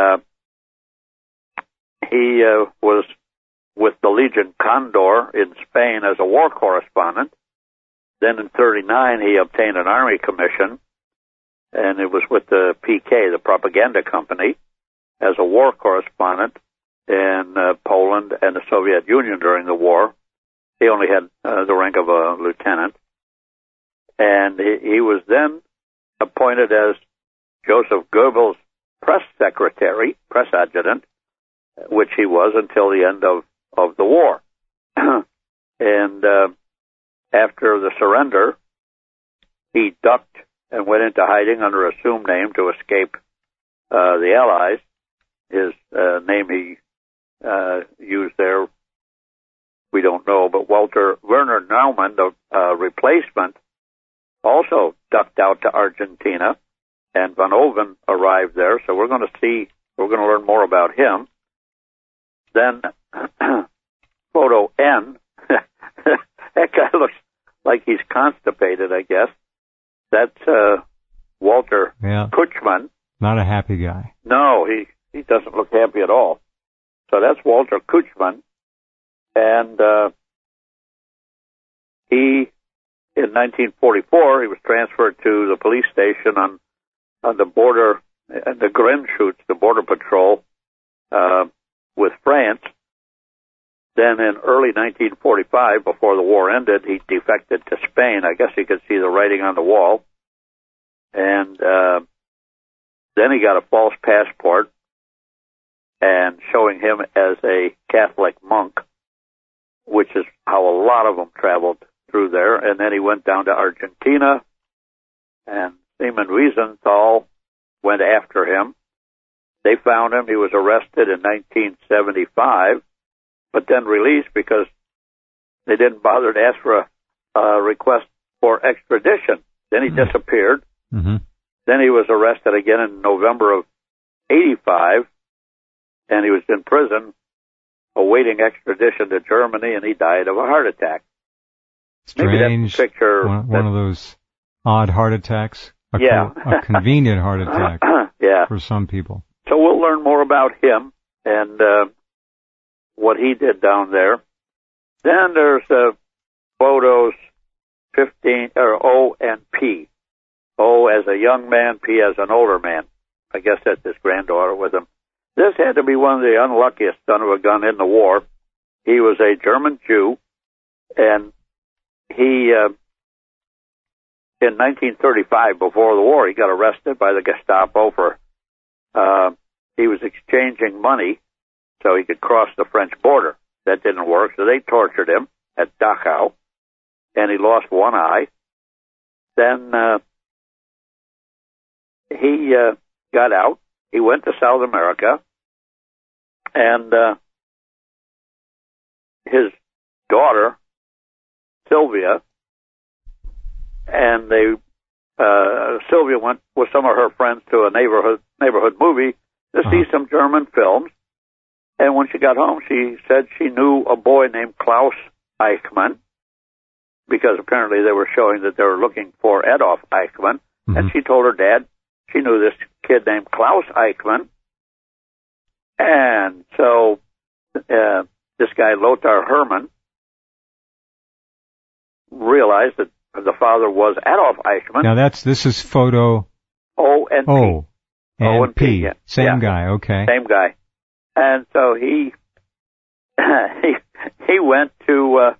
he was with the Legion Condor in Spain as a war correspondent. Then in 1939, he obtained an army commission, and it was with the PK, the propaganda company, as a war correspondent in Poland and the Soviet Union during the war. He only had the rank of a lieutenant. And he was then appointed as Joseph Goebbels' press secretary, press adjutant, which he was until the end of the war. And after the surrender, he ducked and went into hiding under an assumed name to escape the Allies. His name he used there, we don't know, but Werner Naumann, the replacement, also ducked out to Argentina, and Van Olven arrived there, so we're going to learn more about him. Then, photo N, that guy looks like he's constipated, I guess. That's Walter Kutschmann. Not a happy guy. No, he doesn't look happy at all. So that's Walter Kutschmann. And he, in 1944, he was transferred to the police station on the border, the Grenzschutz, the border patrol, with France. Then in early 1945, before the war ended, he defected to Spain. I guess you could see the writing on the wall. And then he got a false passport, and showing him as a Catholic monk, which is how a lot of them traveled through there. And then he went down to Argentina, and Seaman Wiesenthal went after him. They found him. He was arrested in 1975, but then released because they didn't bother to ask for a request for extradition. Then he disappeared. Mm-hmm. Then he was arrested again in November of 85, and he was in prison awaiting extradition to Germany, and he died of a heart attack. Strange. Maybe that's a picture. One of those odd heart attacks. A convenient heart attack for some people. So we'll learn more about him and what he did down there. Then there's photos 15 or O and P. O as a young man, P as an older man. I guess that's his granddaughter with him. This had to be one of the unluckiest son of a gun in the war. He was a German Jew, and he, in 1935, before the war, he got arrested by the Gestapo for, he was exchanging money so he could cross the French border. That didn't work, so they tortured him. at Dachau, and he lost one eye. Then he got out. He went to South America, and his daughter, Sylvia, and Sylvia went with some of her friends to a neighborhood movie to see some German films. And when she got home, she said she knew a boy named Klaus Eichmann, because apparently they were showing that they were looking for Adolf Eichmann. Mm-hmm. And she told her dad she knew this kid named Klaus Eichmann. And so this guy, Lothar Hermann, realized that the father was Adolf Eichmann. Now this is photo O&P. O&P. Yeah. Same guy, okay. Same guy. And so he went to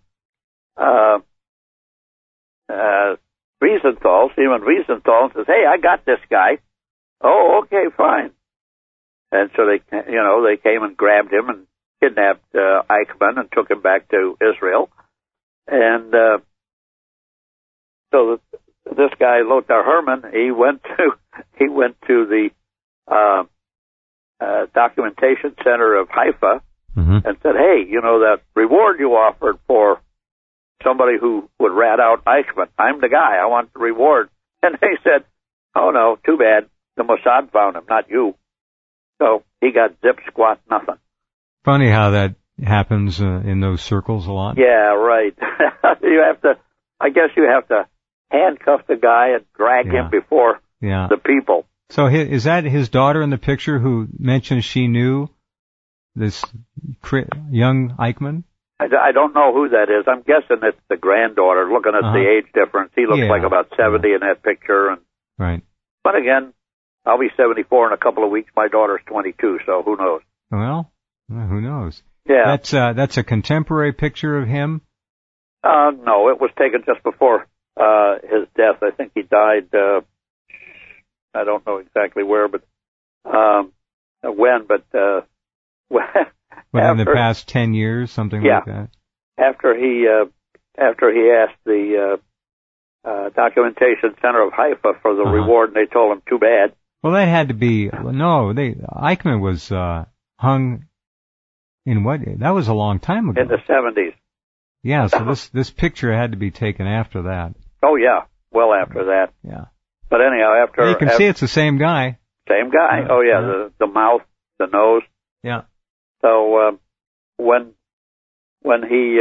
Wiesenthal, Simon Wiesenthal, and says, "Hey, I got this guy." "Oh, okay, fine." And so they came and grabbed him and kidnapped Eichmann and took him back to Israel. And so this guy Lothar Hermann, he went to the documentation center of Haifa, mm-hmm. and said, "Hey, that reward you offered for somebody who would rat out Eichmann, I'm the guy. I want the reward." And they said, "Oh no, too bad. The Mossad found him, not you." So he got zip squat nothing. Funny how that happens in those circles a lot. Yeah, right. I guess you have to handcuff the guy and drag him before the people. So is that his daughter in the picture who mentioned she knew this young Eichmann? I don't know who that is. I'm guessing it's the granddaughter. Looking at the age difference, he looks like about 70 in that picture. And right. But again, I'll be 74 in a couple of weeks. My daughter's 22, so who knows? Well, who knows? Yeah. That's a contemporary picture of him? No, it was taken just before his death. I think he died, I don't know exactly where, but when, but within the past 10 years, something like that? After he asked the documentation center of Haifa for the reward, and they told him too bad. Well, that had to be, Eichmann was hung in what? That was a long time ago. In the 70s. Yeah, so this picture had to be taken after that. Oh, yeah, well after that. Yeah. But anyhow, after... You can see it's the same guy. Same guy. The mouth, the nose. Yeah. So when he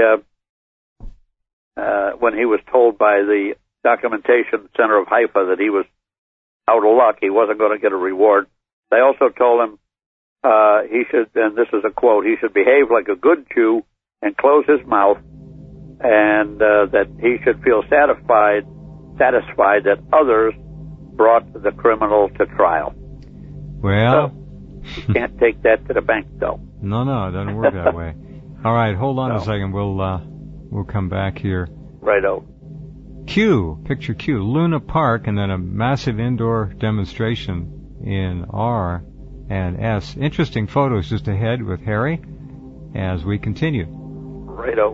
was told by the documentation center of Haifa that he was out of luck, he wasn't going to get a reward, they also told him he should, and this is a quote, he should behave like a good Jew and close his mouth, and that he should feel satisfied that others brought the criminal to trial. Well, so, you can't take that to the bank, though. No, it doesn't work that way. All right, hold on a second. We'll come back here. Righto. Picture Q, Luna Park, and then a massive indoor demonstration in R and S. Interesting photos just ahead with Harry as we continue. Righto.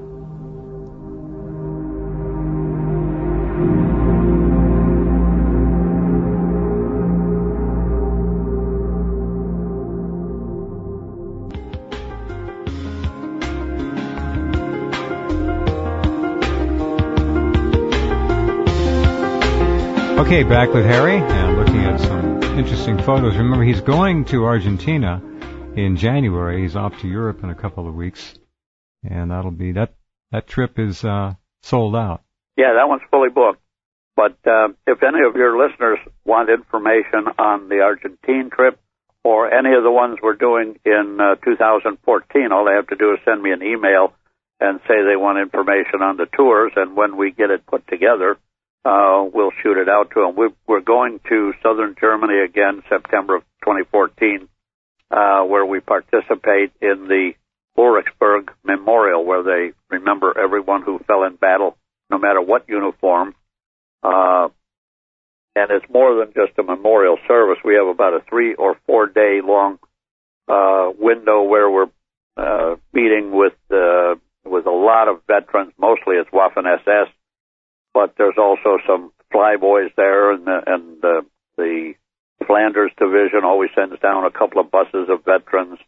Okay, back with Harry and looking at some interesting photos. Remember, he's going to Argentina in January. He's off to Europe in a couple of weeks, and that'll be that trip is sold out. Yeah, that one's fully booked. But if any of your listeners want information on the Argentine trip or any of the ones we're doing in 2014, all they have to do is send me an email and say they want information on the tours, and when we get it put together, we'll shoot it out to them. We're going to southern Germany again, September of 2014, where we participate in the Ulrichsburg Memorial, where they remember everyone who fell in battle, no matter what uniform. And it's more than just a memorial service. We have about a 3 or 4 day long window where we're meeting with with a lot of veterans. Mostly it's Waffen-SS, but there's also some flyboys there, and the Flanders Division always sends down a couple of buses of veterans.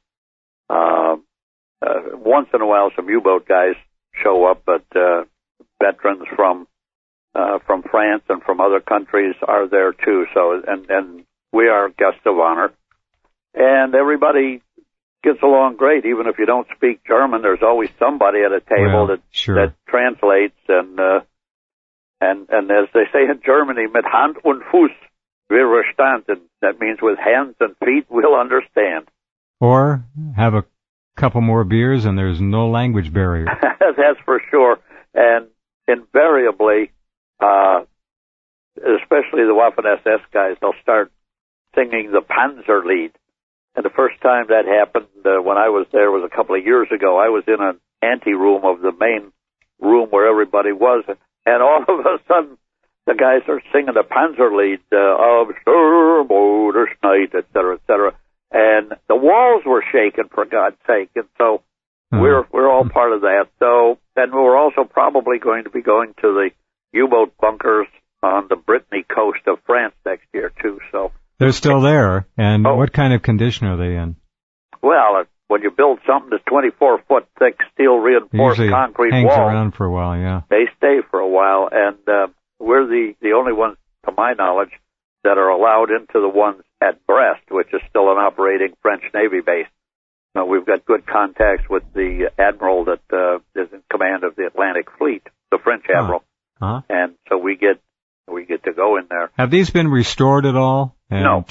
Once in a while, some U-boat guys show up, but veterans from France and from other countries are there too. So, and we are guests of honor, and everybody gets along great. Even if you don't speak German, there's always somebody at a table that translates, and as they say in Germany, mit Hand und Fuß wir verstanden. That means with hands and feet we'll understand. Or have a couple more beers and there's no language barrier. That's for sure. And invariably, especially the Waffen-SS guys, they'll start singing the Panzerlied. And the first time that happened when I was there was a couple of years ago. I was in an ante-room of the main room where everybody was, and all of a sudden the guys are singing the Panzerlied of Sturm oder Schneid, et cetera, and the walls were shaking, for God's sake. And so we're all part of that. So, and we're also probably going to be going to the U-boat bunkers on the Brittany coast of France next year too. So they're still there. And what kind of condition are they in? Well, when you build something that's 24 foot thick, steel reinforced concrete hangs wall, around for a while, yeah. They stay for a while, and we're the only ones, to my knowledge, that are allowed into the ones at Brest, which is still an operating French Navy base. We've got good contacts with the admiral that is in command of the Atlantic Fleet, the French admiral, and so we get to go in there. Have these been restored at all? No,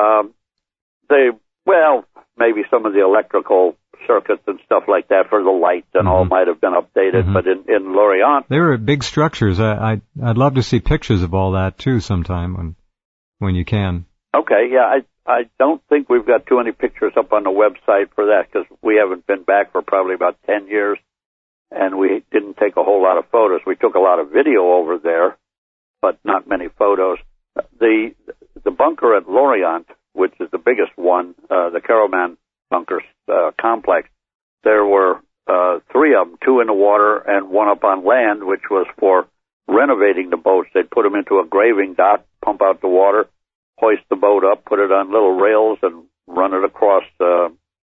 maybe some of the electrical circuits and stuff like that for the lights and all might have been updated, but in Lorient, they were big structures. I'd love to see pictures of all that too sometime when you can. Okay, yeah, I don't think we've got too many pictures up on the website for that because we haven't been back for probably about 10 years, and we didn't take a whole lot of photos. We took a lot of video over there, but not many photos. The bunker at Lorient, which is the biggest one, the Karaman bunkers complex, there were three of them, two in the water and one up on land, which was for renovating the boats. They'd put them into a graving dock, pump out the water, hoist the boat up, put it on little rails, and run it across a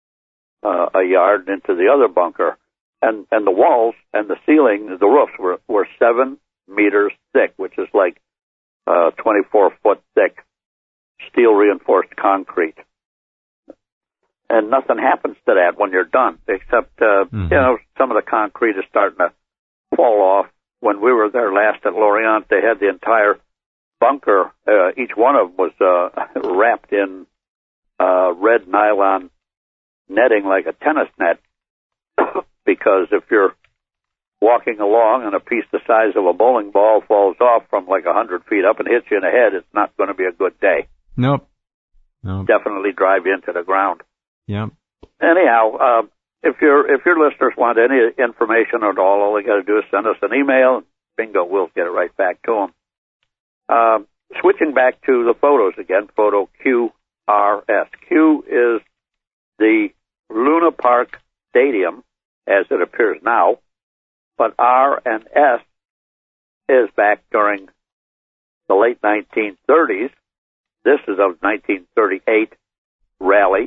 yard into the other bunker. And the walls and the ceiling, the roofs were 7 meters thick, which is like 24 foot thick steel reinforced concrete. And nothing happens to that when you're done, except, some of the concrete is starting to fall off. When we were there last at Lorient, they had the entire bunker, each one of them was wrapped in red nylon netting like a tennis net, because if you're walking along and a piece the size of a bowling ball falls off from like 100 feet up and hits you in the head, it's not going to be a good day. Nope. Definitely drive you into the ground. Yep. Anyhow, if your listeners want any information at all they got to do is send us an email. Bingo, we'll get it right back to them. Switching back to the photos again, photo QRS. Q is the Luna Park Stadium as it appears now, but R and S is back during the late 1930s. This is of 1938 rally.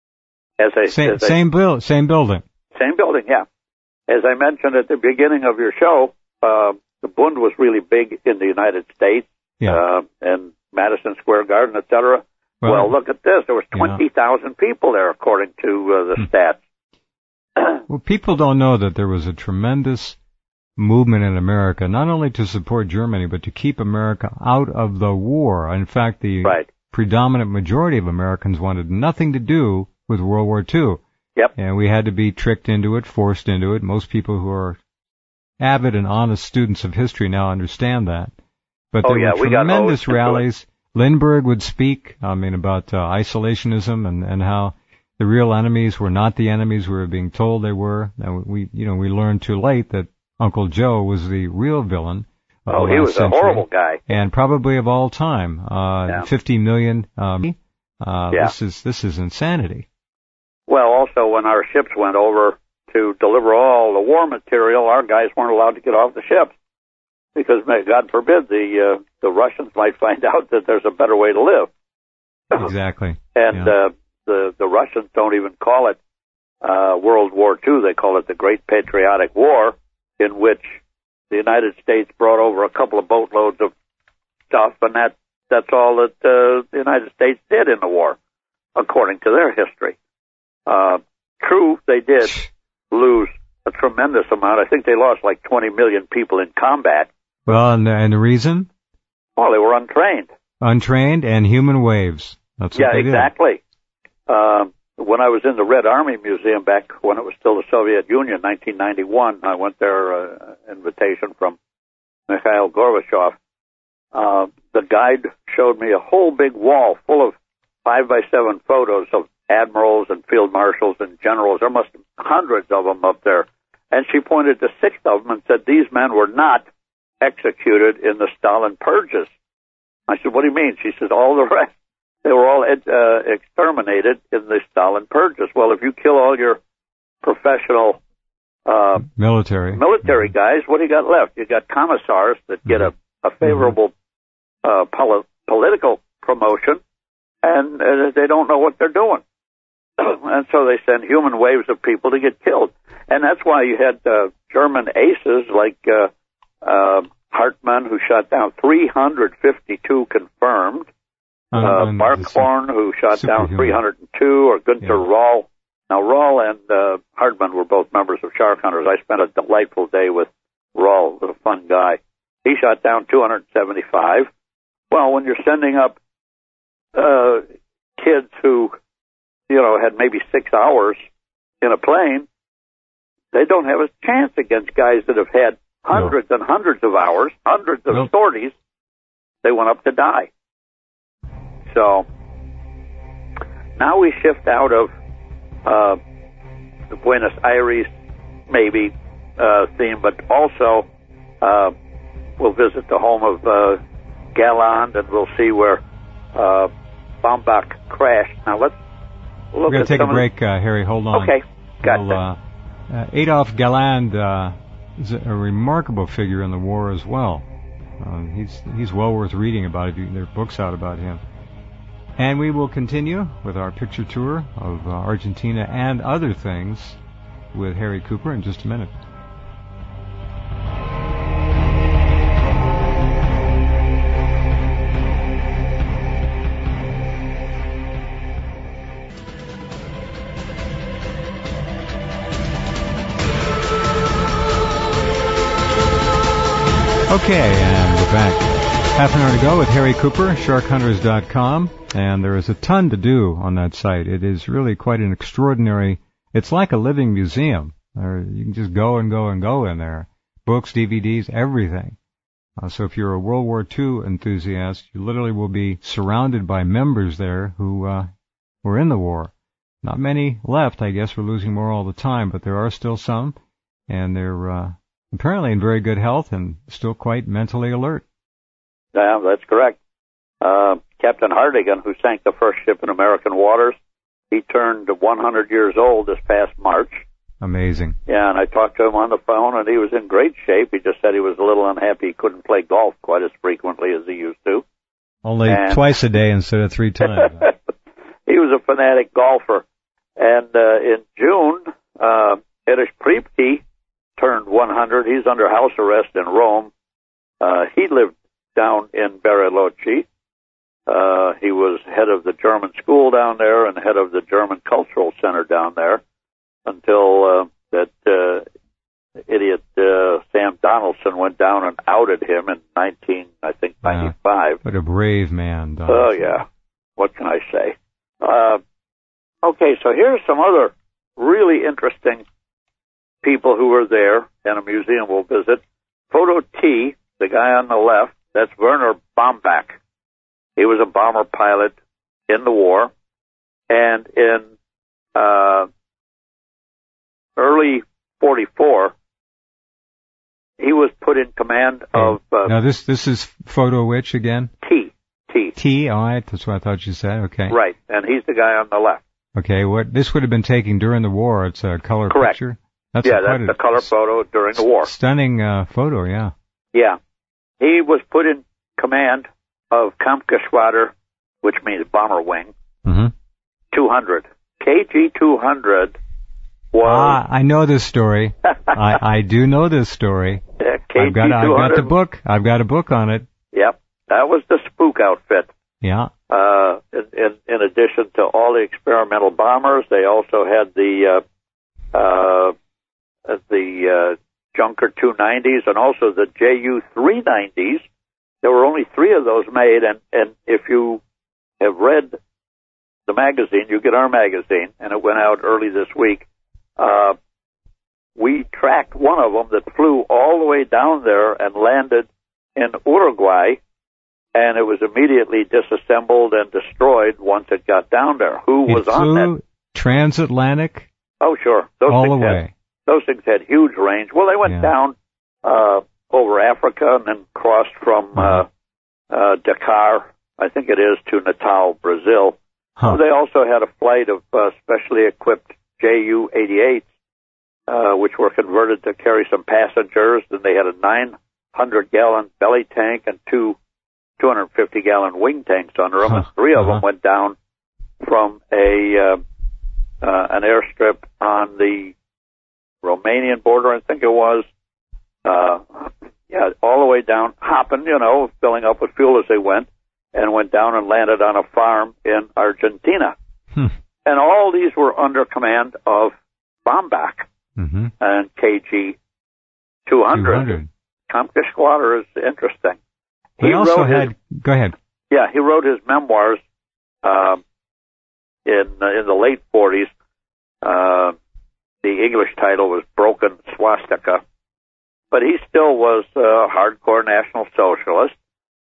Same building. Same building, yeah. As I mentioned at the beginning of your show, the Bund was really big in the United States, and Madison Square Garden, et cetera. Well, look at this. There was 20,000 people there, according to the stats. Well, people don't know that there was a tremendous movement in America, not only to support Germany, but to keep America out of the war. In fact, the predominant majority of Americans wanted nothing to do with World War II. Yep. And we had to be tricked into it, forced into it. Most people who are avid and honest students of history now understand that. But there were tremendous rallies. Lindbergh would speak, about isolationism and how the real enemies were not the enemies we were being told they were. And we learned too late that Uncle Joe was the real villain. He was a horrible guy. And probably of all time. 50 million. This is insanity. Well, also when our ships went over to deliver all the war material, our guys weren't allowed to get off the ships because, God forbid, the Russians might find out that there's a better way to live. Exactly. And the Russians don't even call it World War II. They call it the Great Patriotic War, in which the United States brought over a couple of boatloads of stuff, and that's all that the United States did in the war, according to their history. True, they did lose a tremendous amount. I think they lost like 20 million people in combat. Well, and the reason? Well, they were untrained. Untrained and human waves. That's what they did. Exactly. When I was in the Red Army Museum back when it was still the Soviet Union, 1991, I went there, invitation from Mikhail Gorbachev. The guide showed me a whole big wall full of 5x7 photos of admirals and field marshals and generals. There must have been hundreds of them up there. And she pointed to 6 of them and said, these men were not executed in the Stalin purges. I said, what do you mean? She said, all the rest. They were all exterminated in the Stalin purges. Well, if you kill all your professional military guys, what do you got left? You got commissars that get a favorable political promotion, and they don't know what they're doing. And so they send human waves of people to get killed. And that's why you had German aces like Hartmann, who shot down 352 confirmed, Markhorn, who shot down 302, or Günter Röhl. Now, Röhl and Hartmann were both members of Shark Hunters. I spent a delightful day with Röhl, a fun guy. He shot down 275. Well, when you're sending up kids who, had maybe 6 hours in a plane, they don't have a chance against guys that have had hundreds and hundreds of hours, hundreds of sorties. They went up to die. So now we shift out of the Buenos Aires maybe theme, but also we'll visit the home of Galland, and we'll see where Bambach crashed. Now let's look. We're going to take a break, Harry. Hold on. Okay, got that. Adolf Galland is a remarkable figure in the war as well. He's well worth reading about. There are books out about him. And we will continue with our picture tour of Argentina and other things with Harry Cooper in just a minute. Okay, and we're back. Half an hour to go with Harry Cooper, sharkhunters.com, and there is a ton to do on that site. It is really quite an extraordinary, it's like a living museum. You can just go and go and go in there. Books, DVDs, everything. So if you're a World War II enthusiast, you literally will be surrounded by members there who were in the war. Not many left, I guess. We're losing more all the time, but there are still some, and they're apparently in very good health and still quite mentally alert. Yeah, that's correct. Captain Hardigan, who sank the first ship in American waters, he turned 100 years old this past March. Amazing. Yeah, and I talked to him on the phone, and he was in great shape. He just said he was a little unhappy he couldn't play golf quite as frequently as he used to. Only twice a day instead of 3 times. He was a fanatic golfer. And in June, Erich Priebke turned 100. He's under house arrest in Rome. He lived down in Bariloche. He was head of the German school down there and head of the German Cultural Center down there until that idiot Sam Donaldson went down and outed him in 95. What a brave man, Donaldson. Oh, yeah. What can I say? Okay, so here's some other really interesting people who were there, and a museum we'll visit. Photo T, the guy on the left, that's Werner Bambach. He was a bomber pilot in the war, and in early 44, he was put in command of... now, this is photo which again? T. T, all right, that's what I thought you said, okay. Right, and he's the guy on the left. Okay, this would have been taken during the war. It's a color Correct. picture? That's that's the color photo during the war. Stunning photo, yeah. Yeah. He was put in command of Kampfgeschwader, which means bomber wing, 200. KG-200 was... I know this story. I do know this story. Yeah, KG-200. I've got a book on it. Yep. That was the spook outfit. Yeah. In addition to all the experimental bombers, they also had the Junker 290s and also the Ju 390s. There were only 3 of those made, and if you have read the magazine, you get our magazine, and it went out early this week. We tracked one of them that flew all the way down there and landed in Uruguay, and it was immediately disassembled and destroyed once it got down there. Who was on that? Transatlantic? Oh, sure. All the way. Those things had huge range. Well, they went down over Africa and then crossed from Dakar, I think it is, to Natal, Brazil. Huh. They also had a flight of specially equipped Ju-88s, which were converted to carry some passengers. Then they had a 900-gallon belly tank and 2 250-gallon wing tanks under them, and 3 of them went down from an airstrip on the Romanian border, I think it was. All the way down, hopping, filling up with fuel as they went, and went down and landed on a farm in Argentina. And all these were under command of Bombach and KG-200. Kampfgeschwader is interesting. Go ahead. Yeah, he wrote his memoirs in the late 40s. The English title was Broken Swastika. But he still was a hardcore National Socialist.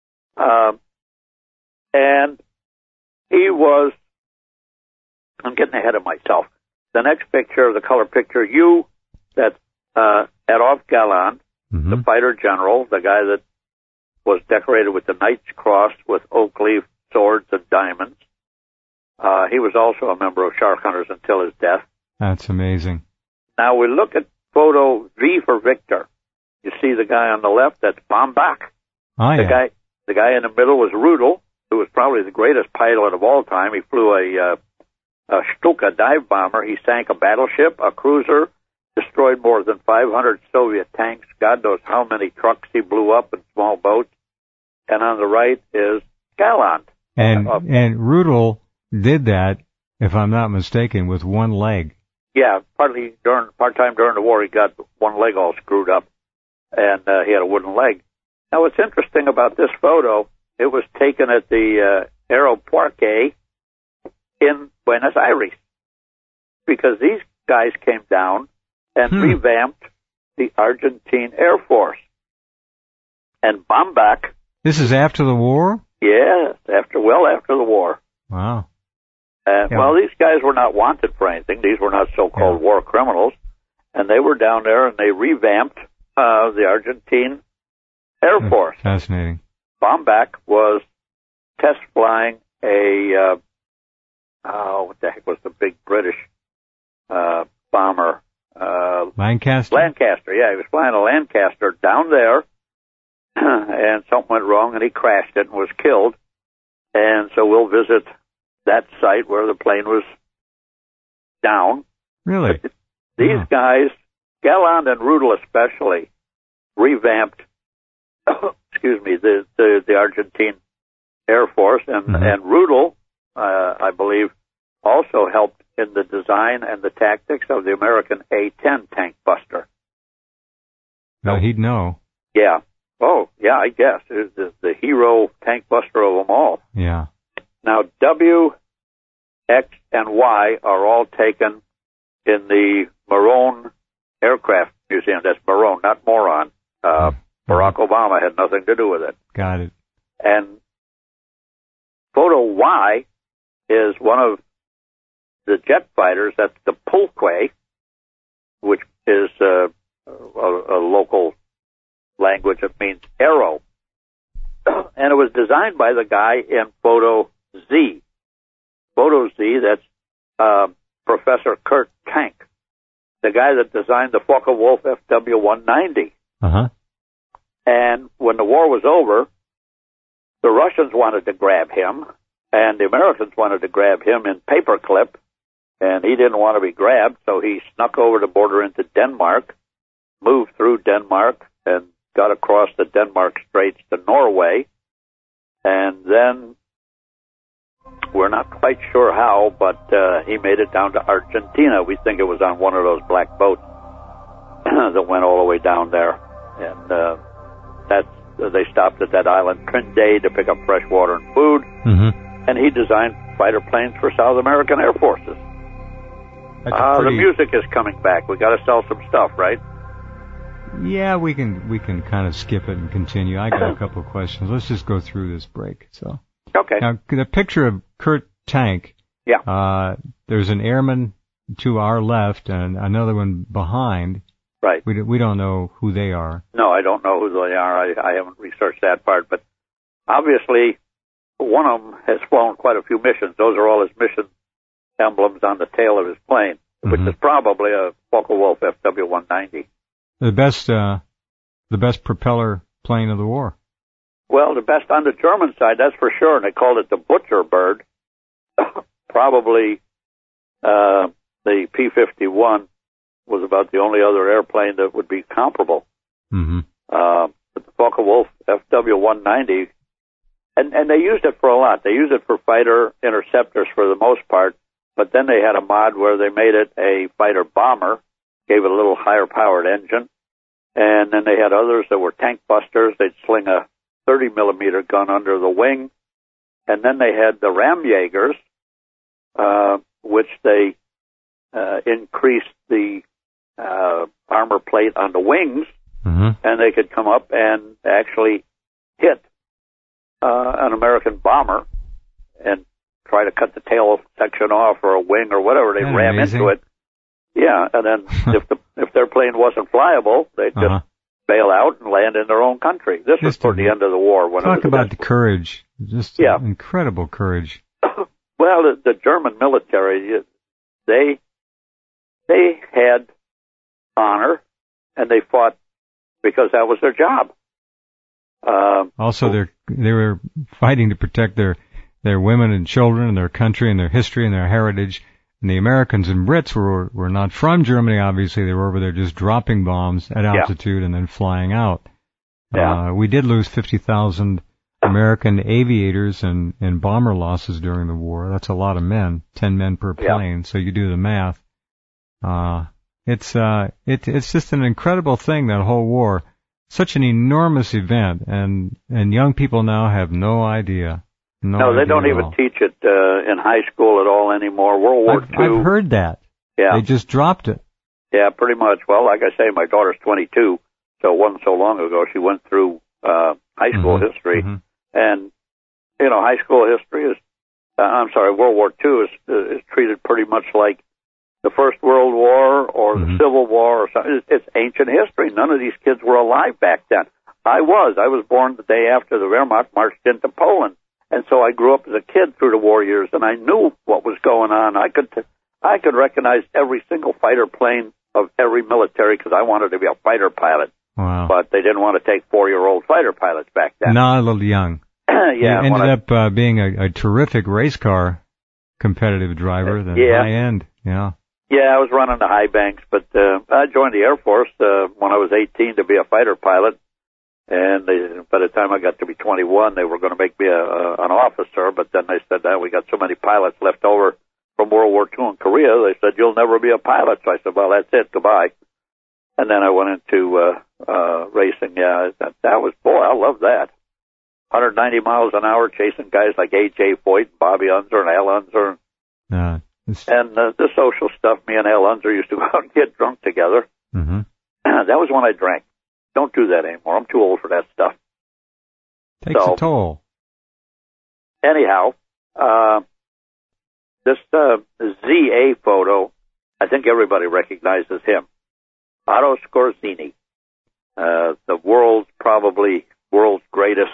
And he was, I'm getting ahead of myself. The next picture, the color picture, that's Adolf Galland, the fighter general, the guy that was decorated with the Knight's Cross with oak leaf swords and diamonds. He was also a member of Shark Hunters until his death. That's amazing. Now we look at photo V for Victor. You see the guy on the left, that's Bombach. The guy in the middle was Rudel, who was probably the greatest pilot of all time. He flew a Stuka dive bomber. He sank a battleship, a cruiser, destroyed more than 500 Soviet tanks. God knows how many trucks he blew up in small boats. And on the right is Galland. And Rudel did that, if I'm not mistaken, with one leg. Yeah, part-time during the war, he got one leg all screwed up, and he had a wooden leg. Now, what's interesting about this photo, it was taken at the Aeroparque in Buenos Aires, because these guys came down and revamped the Argentine Air Force. And Bombach... This is after the war? Yes, after the war. Wow. Well, these guys were not wanted for anything. These were not so-called war criminals. And they were down there, and they revamped the Argentine Air Force. Fascinating. Bombach was test flying a, what the heck was the big British bomber? Lancaster? Lancaster, yeah. He was flying a Lancaster down there, and something went wrong, and he crashed it and was killed. And so we'll visit that site where the plane was down. Really? But these guys, Galland and Rudel especially, revamped, the Argentine Air Force, and Rudel, I believe, also helped in the design and the tactics of the American A-10 tank buster. Now he'd know. Yeah. Oh, yeah, I guess. It was the hero tank buster of them all. Yeah. Now, W, X, and Y are all taken in the Morone Aircraft Museum. That's Morone, not Moron. Barack Obama had nothing to do with it. Got it. And photo Y is one of the jet fighters. That's the Pulque, which is a local language that means arrow. And it was designed by the guy in photo Z. Photo Z, that's Professor Kurt Tank. the guy that designed the Focke-Wulf FW-190. Uh-huh. And when the war was over, the Russians wanted to grab him, and the Americans wanted to grab him in paperclip, and he didn't want to be grabbed, so he snuck over the border into Denmark, moved through Denmark, and got across the Denmark Straits to Norway, and then we're not quite sure how, but he made it down to Argentina. We think it was on one of those black boats that went all the way down there, and they stopped at that island, Trinidad, to pick up fresh water and food, and he designed fighter planes for South American Air Forces. The music is coming back. We got to sell some stuff, right? Yeah, we can kind of skip it and continue. I got a couple of questions. Let's just go through this break. So, okay. Now, the picture of Kurt Tank. Yeah. There's an airman to our left and another one behind. Right. We don't know who they are. No, I don't know who they are. I haven't researched that part, but obviously one of them has flown quite a few missions. Those are all his mission emblems on the tail of his plane, which is probably a Focke-Wulf FW-190. The best propeller plane of the war. Well, the best on the German side, that's for sure, and they called it the Butcher Bird. Probably the P-51 was about the only other airplane that would be comparable. But the Focke-Wulf FW-190, and they used it for a lot. They used it for fighter interceptors for the most part, but then they had a mod where they made it a fighter bomber, gave it a little higher powered engine, and then they had others that were tank busters. They'd sling a 30-millimeter gun under the wing, and then they had the Ramjägers, which they increased the armor plate on the wings, and they could come up and actually hit an American bomber and try to cut the tail section off or a wing or whatever. They ram into it. Yeah, and then if their plane wasn't flyable, they'd just bail out and land in their own country. This was toward the end of the war. Talk about the courage. Just incredible courage. Well, the German military, they had honor, and they fought because that was their job. Also, they were fighting to protect their women and children and their country and their history and their heritage. And the Americans and Brits were not from Germany, obviously. They were over there just dropping bombs at altitude and then flying out. Yeah. We did lose 50,000 American aviators and bomber losses during the war. That's a lot of men, 10 men per plane. Yeah. So you do the math. It's just an incredible thing, that whole war. Such an enormous event, and young people now have no idea. No, they don't even teach it in high school at all anymore. World War II. I've heard that. Yeah. They just dropped it. Yeah, pretty much. Well, like I say, my daughter's 22, so it wasn't so long ago. She went through high school history, and high school history is, World War II is treated pretty much like the First World War or the Civil War or something. It's ancient history. None of these kids were alive back then. I was born the day after the Wehrmacht marched into Poland. And so I grew up as a kid through the war years, and I knew what was going on. I could recognize every single fighter plane of every military because I wanted to be a fighter pilot. Wow. But they didn't want to take 4-year-old fighter pilots back then. Not a little young. Yeah. You ended up being a terrific race car competitive driver, high end. Yeah. Yeah, I was running the high banks, but I joined the Air Force when I was 18 to be a fighter pilot. And by the time I got to be 21, they were going to make me an officer, but then they said that we got so many pilots left over from World War II in Korea, they said, you'll never be a pilot. So I said, well, that's it, goodbye. And then I went into racing. Yeah, that was, boy, I love that. 190 miles an hour chasing guys like A.J. Foyt, Bobby Unser, and Al Unser. And the social stuff, me and Al Unser used to go out and get drunk together. That was when I drank. Don't do that anymore. I'm too old for that stuff. Takes a toll. Anyhow, this ZA photo, I think everybody recognizes him. Otto Skorzeny, the world's greatest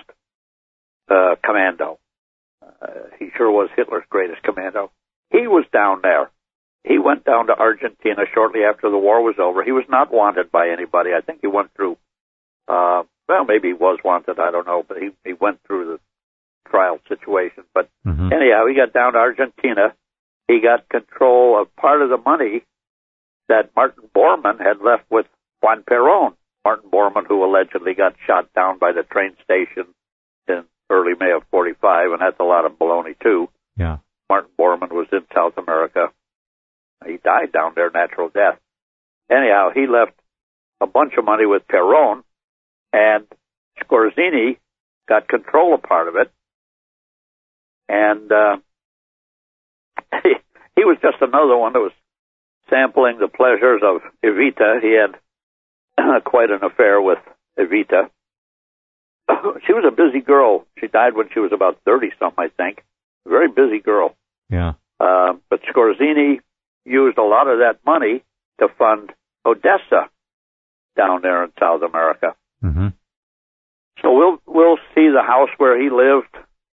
commando. He sure was Hitler's greatest commando. He was down there. He went down to Argentina shortly after the war was over. He was not wanted by anybody. I think he went through, well, maybe he was wanted, I don't know, but he went through the trial situation. But anyhow, he got down to Argentina. He got control of part of the money that Martin Bormann had left with Juan Perón. Martin Bormann, who allegedly got shot down by the train station in early May of 45, and that's a lot of baloney, too. Yeah. Martin Bormann was in South America. He died down there, natural death. Anyhow, he left a bunch of money with Perón, and Scorzini got control of part of it. And he was just another one that was sampling the pleasures of Evita. He had quite an affair with Evita. She was a busy girl. She died when she was about 30-something, I think. A very busy girl. Yeah. But Scorzini used a lot of that money to fund Odessa down there in South America. Mm-hmm. So we'll see the house where he lived.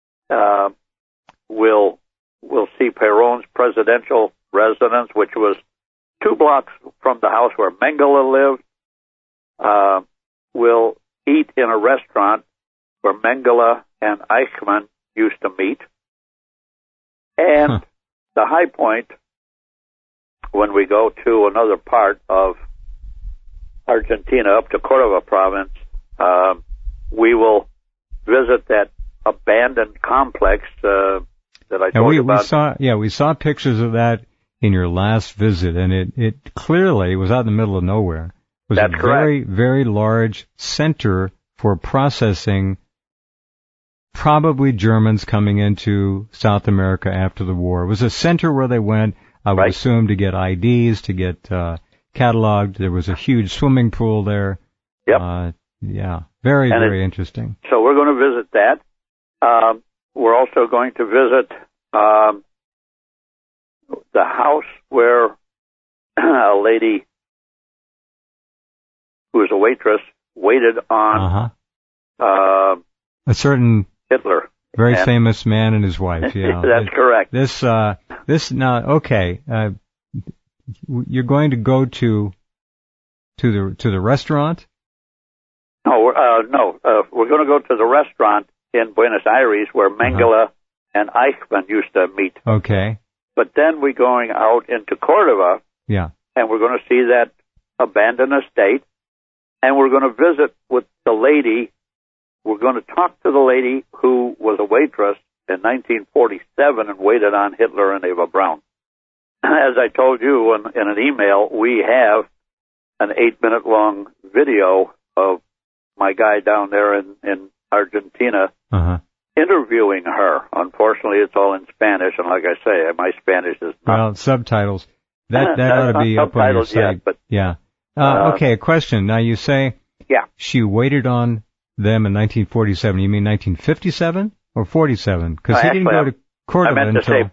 We'll see Perón's presidential residence, which was 2 blocks from the house where Mengele lived. We'll eat in a restaurant where Mengele and Eichmann used to meet. And the high point, when we go to another part of Argentina, up to Córdoba province, we will visit that abandoned complex that I told you about. We saw pictures of that in your last visit, and it clearly was out in the middle of nowhere. It was That's a correct. very, very large center for processing probably Germans coming into South America after the war. It was a center where they went, I would assume, to get IDs, to get cataloged. There was a huge swimming pool there. Yep. Yeah, very interesting. So we're going to visit that. We're also going to visit the house where a lady who was a waitress waited on a certain Hitler. Very famous man and his wife, yeah. That's correct. This now, okay, you're going to go to the restaurant? No, we're going to go to the restaurant in Buenos Aires where Mengele and Eichmann used to meet. Okay. But then we're going out into Córdoba. Yeah. And we're going to see that abandoned estate, and we're going to visit with the lady. We're going to talk to the lady who was a waitress in 1947 and waited on Hitler and Eva Braun. As I told you in an email, we have an 8-minute long video of my guy down there in Argentina interviewing her. Unfortunately, it's all in Spanish, and like I say, my Spanish is not... Well, subtitles. That ought to be up on your site. Yet, okay, a question. Now, you say she waited on them in 1947. You mean 1957 or 47? Because he didn't go to Córdoba I meant to say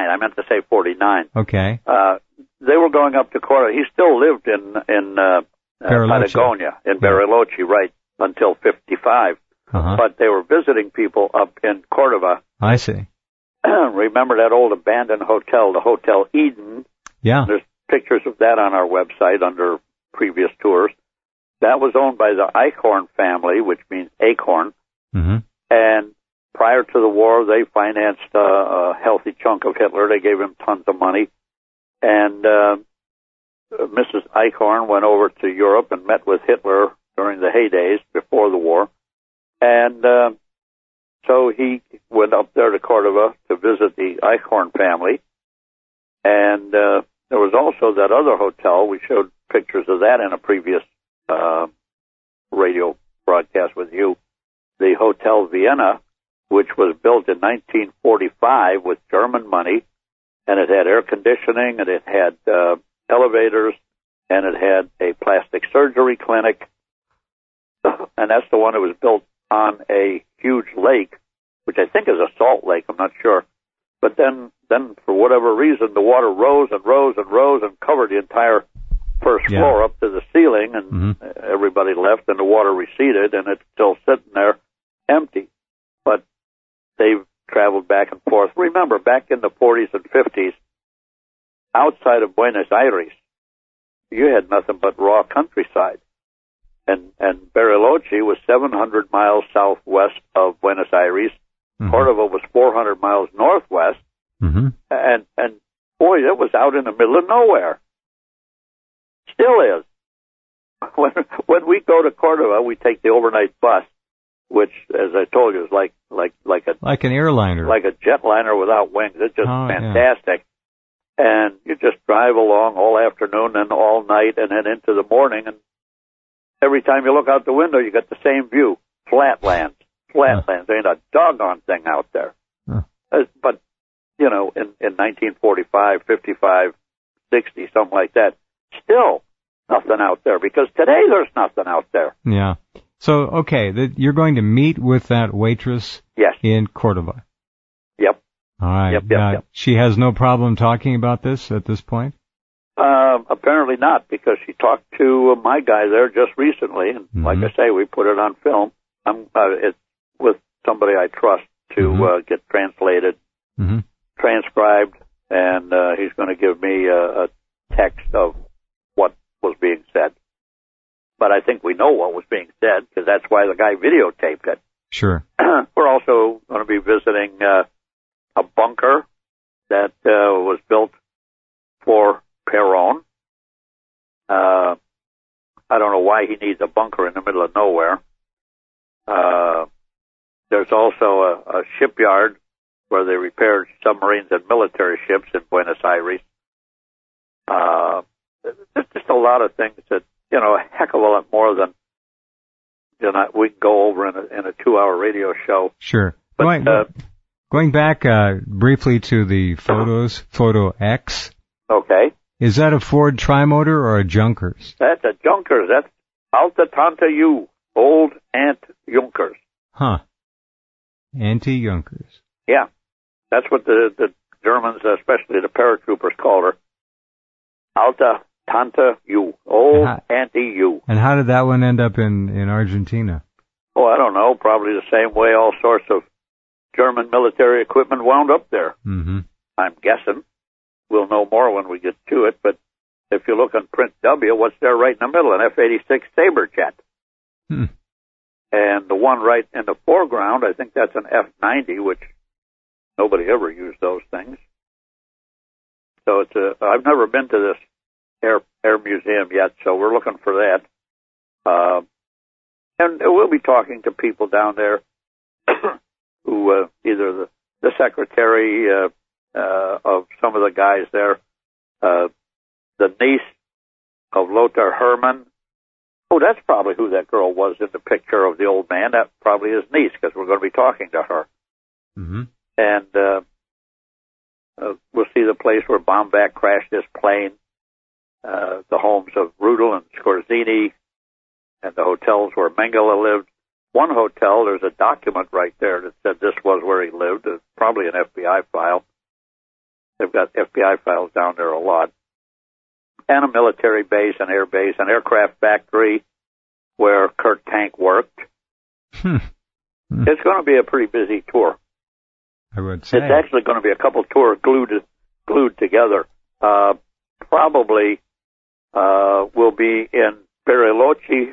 49. Okay. They were going up to Córdoba. He still lived in Patagonia, in Bariloche, right, until 55. But they were visiting people up in Córdoba. I see. Remember that old abandoned hotel, the Hotel Eden? Yeah. There's pictures of that on our website under previous tours. That was owned by the Eichhorn family, which means acorn. And prior to the war, they financed a healthy chunk of Hitler. They gave him tons of money. And Mrs. Eichhorn went over to Europe and met with Hitler during the heydays before the war. And so he went up there to Córdoba to visit the Eichhorn family. And there was also that other hotel. We showed pictures of that in a previous radio broadcast with you. The Hotel Vienna, which was built in 1945 with German money, and it had air conditioning, and it had elevators, and it had a plastic surgery clinic. And that's the one that was built on a huge lake, which I think is a salt lake, I'm not sure. But then for whatever reason, the water rose and rose and rose and covered the entire first floor up to the ceiling, and everybody left, and the water receded, and it's still sitting there empty. But they've traveled back and forth. Remember, back in the 40s and 50s, outside of Buenos Aires, you had nothing but raw countryside. And Bariloche was 700 miles southwest of Buenos Aires. Mm-hmm. Cordova was 400 miles northwest. Mm-hmm. And boy, it was out in the middle of nowhere. Still is. When we go to Cordova, we take the overnight bus, which, as I told you, is like an airliner, like a jetliner without wings. It's just fantastic. Yeah. And you just drive along all afternoon and all night, and then into the morning. And every time you look out the window, you get the same view: flatlands. There ain't a doggone thing out there. But you know, in 1945, 55, 60, something like that, still nothing out there, because today there's nothing out there. Yeah. So, okay, you're going to meet with that waitress in Cordova. Yep. All right. Yep. She has no problem talking about this at this point? Apparently not, because she talked to my guy there just recently, and like I say, we put it on film. It's with somebody I trust to get translated, transcribed, and he's going to give me a text of what was being said. But I think we know what was being said, because that's why the guy videotaped it. Sure. We're also going to be visiting a bunker that was built for Perón. I don't know why he needs a bunker in the middle of nowhere. There's also a shipyard where they repaired submarines and military ships in Buenos Aires. There's just a lot of things that, you know, a heck of a lot more than we can go over in a 2-hour radio show. Sure. But, going back briefly to the photos, Photo X. Okay. Is that a Ford Trimotor or a Junkers? That's a Junkers. That's Alta Tanta U, old Aunt Junkers. Huh. Anti-Junkers. Yeah. That's what the Germans, especially the paratroopers, called her. Alta Tanta U, old Auntie U. And how did that one end up in Argentina? Oh, I don't know. Probably the same way all sorts of German military equipment wound up there. Mm-hmm. I'm guessing. We'll know more when we get to it. But if you look on print W, what's there right in the middle? An F-86 Sabre jet. And the one right in the foreground, I think that's an F-90, which nobody ever used those things. So I've never been to this air museum yet, so we're looking for that. And we'll be talking to people down there who either the secretary of some of the guys there, the niece of Lothar Hermann. Oh, that's probably who that girl was in the picture of the old man. That probably his niece, because we're going to be talking to her. Mm-hmm. And we'll see the place where Baumbach crashed his plane, the homes of Rudel and Scorzini, and the hotels where Mengele lived. One hotel, there's a document right there that said this was where he lived. It's probably an FBI file. They've got FBI files down there a lot. And a military base, an air base, an aircraft factory where Kurt Tank worked. It's going to be a pretty busy tour. I would say. It's actually going to be a couple tours glued together. Probably we'll be in Bariloche.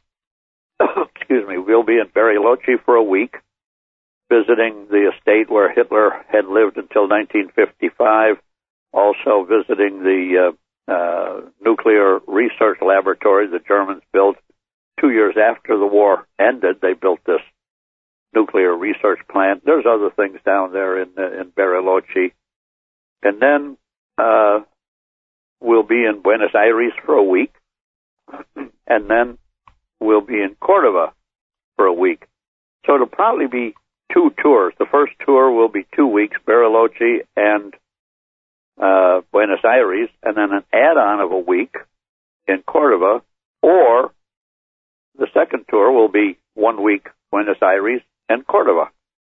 Excuse me. We'll be in Bariloche for a week, visiting the estate where Hitler had lived until 1955. Also visiting the nuclear research laboratory the Germans built 2 years after the war ended. They built this nuclear research plant. There's other things down there in Bariloche. And then we'll be in Buenos Aires for a week. And then we'll be in Cordova for a week. So it'll probably be 2 tours. The first tour will be 2 weeks, Bariloche and Buenos Aires, and then an add-on of a week in Cordova, or the second tour will be 1 week Buenos Aires and Cordova.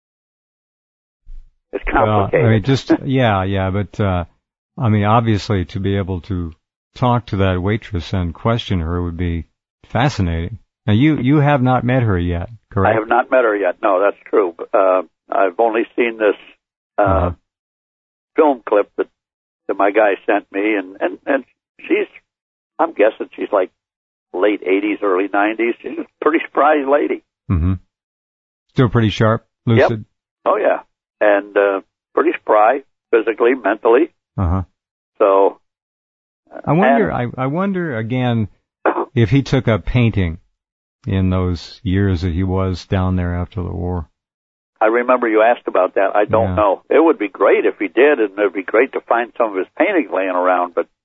It's complicated. Well, I mean, but I mean, obviously, to be able to talk to that waitress and question her would be fascinating. Now, you have not met her yet, correct? I have not met her yet. No, that's true. I've only seen this film clip that my guy sent me, and she's, I'm guessing she's like late 80s, early 90s. She's a pretty spry lady. Mm-hmm. Still pretty sharp, lucid. Yep. Oh yeah, and pretty spry physically, mentally. Uh-huh. So I wonder again if he took up painting in those years that he was down there after the war. I remember you asked about that. I don't know. It would be great if he did, and it would be great to find some of his paintings laying around, but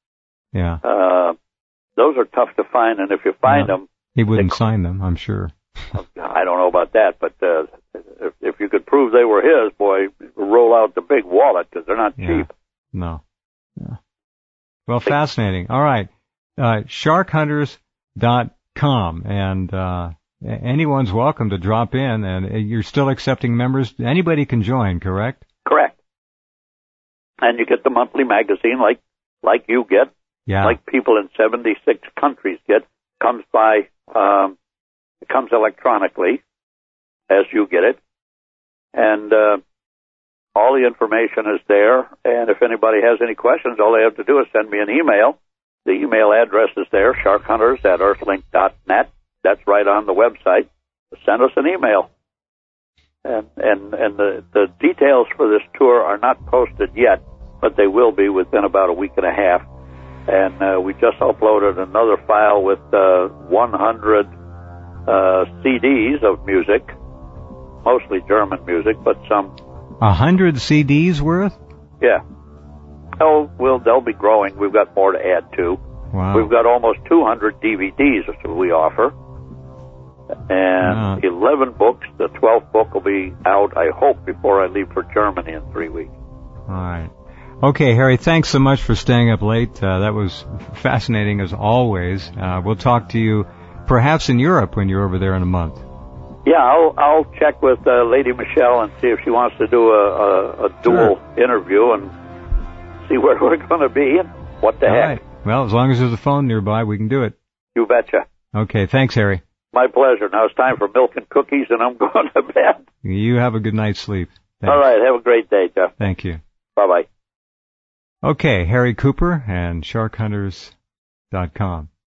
those are tough to find, and if you find them... He wouldn't sign them, I'm sure. I don't know about that, but if you could prove they were his, boy, roll out the big wallet, because they're not cheap. No. Yeah. Well, fascinating. All right. Sharkhunters.com, and anyone's welcome to drop in, and you're still accepting members. Anybody can join, correct? Correct. And you get the monthly magazine like you get, like people in 76 countries get. Comes electronically as you get it, and all the information is there. And if anybody has any questions, all they have to do is send me an email. The email address is there, sharkhunters@earthlink.net. That's right on the website. Send us an email. And the details for this tour are not posted yet, but they will be within about a week and a half. And we just uploaded another file with 100 CDs of music, mostly German music, but some... 100 CDs worth? Yeah. Oh, well, they'll be growing. We've got more to add, too. Wow. We've got almost 200 DVDs that we offer. And 11 books. The 12th book will be out, I hope, before I leave for Germany in 3 weeks. All right. Okay, Harry, thanks so much for staying up late. That was fascinating as always. We'll talk to you perhaps in Europe when you're over there in a month. Yeah, I'll check with Lady Michelle and see if she wants to do a dual interview and see where we're going to be and what the heck. Right. Well, as long as there's a phone nearby, we can do it. You betcha. Okay, thanks, Harry. My pleasure. Now it's time for milk and cookies, and I'm going to bed. You have a good night's sleep. Thanks. All right, have a great day, Jeff. Thank you. Bye-bye. Okay, Harry Cooper and sharkhunters.com.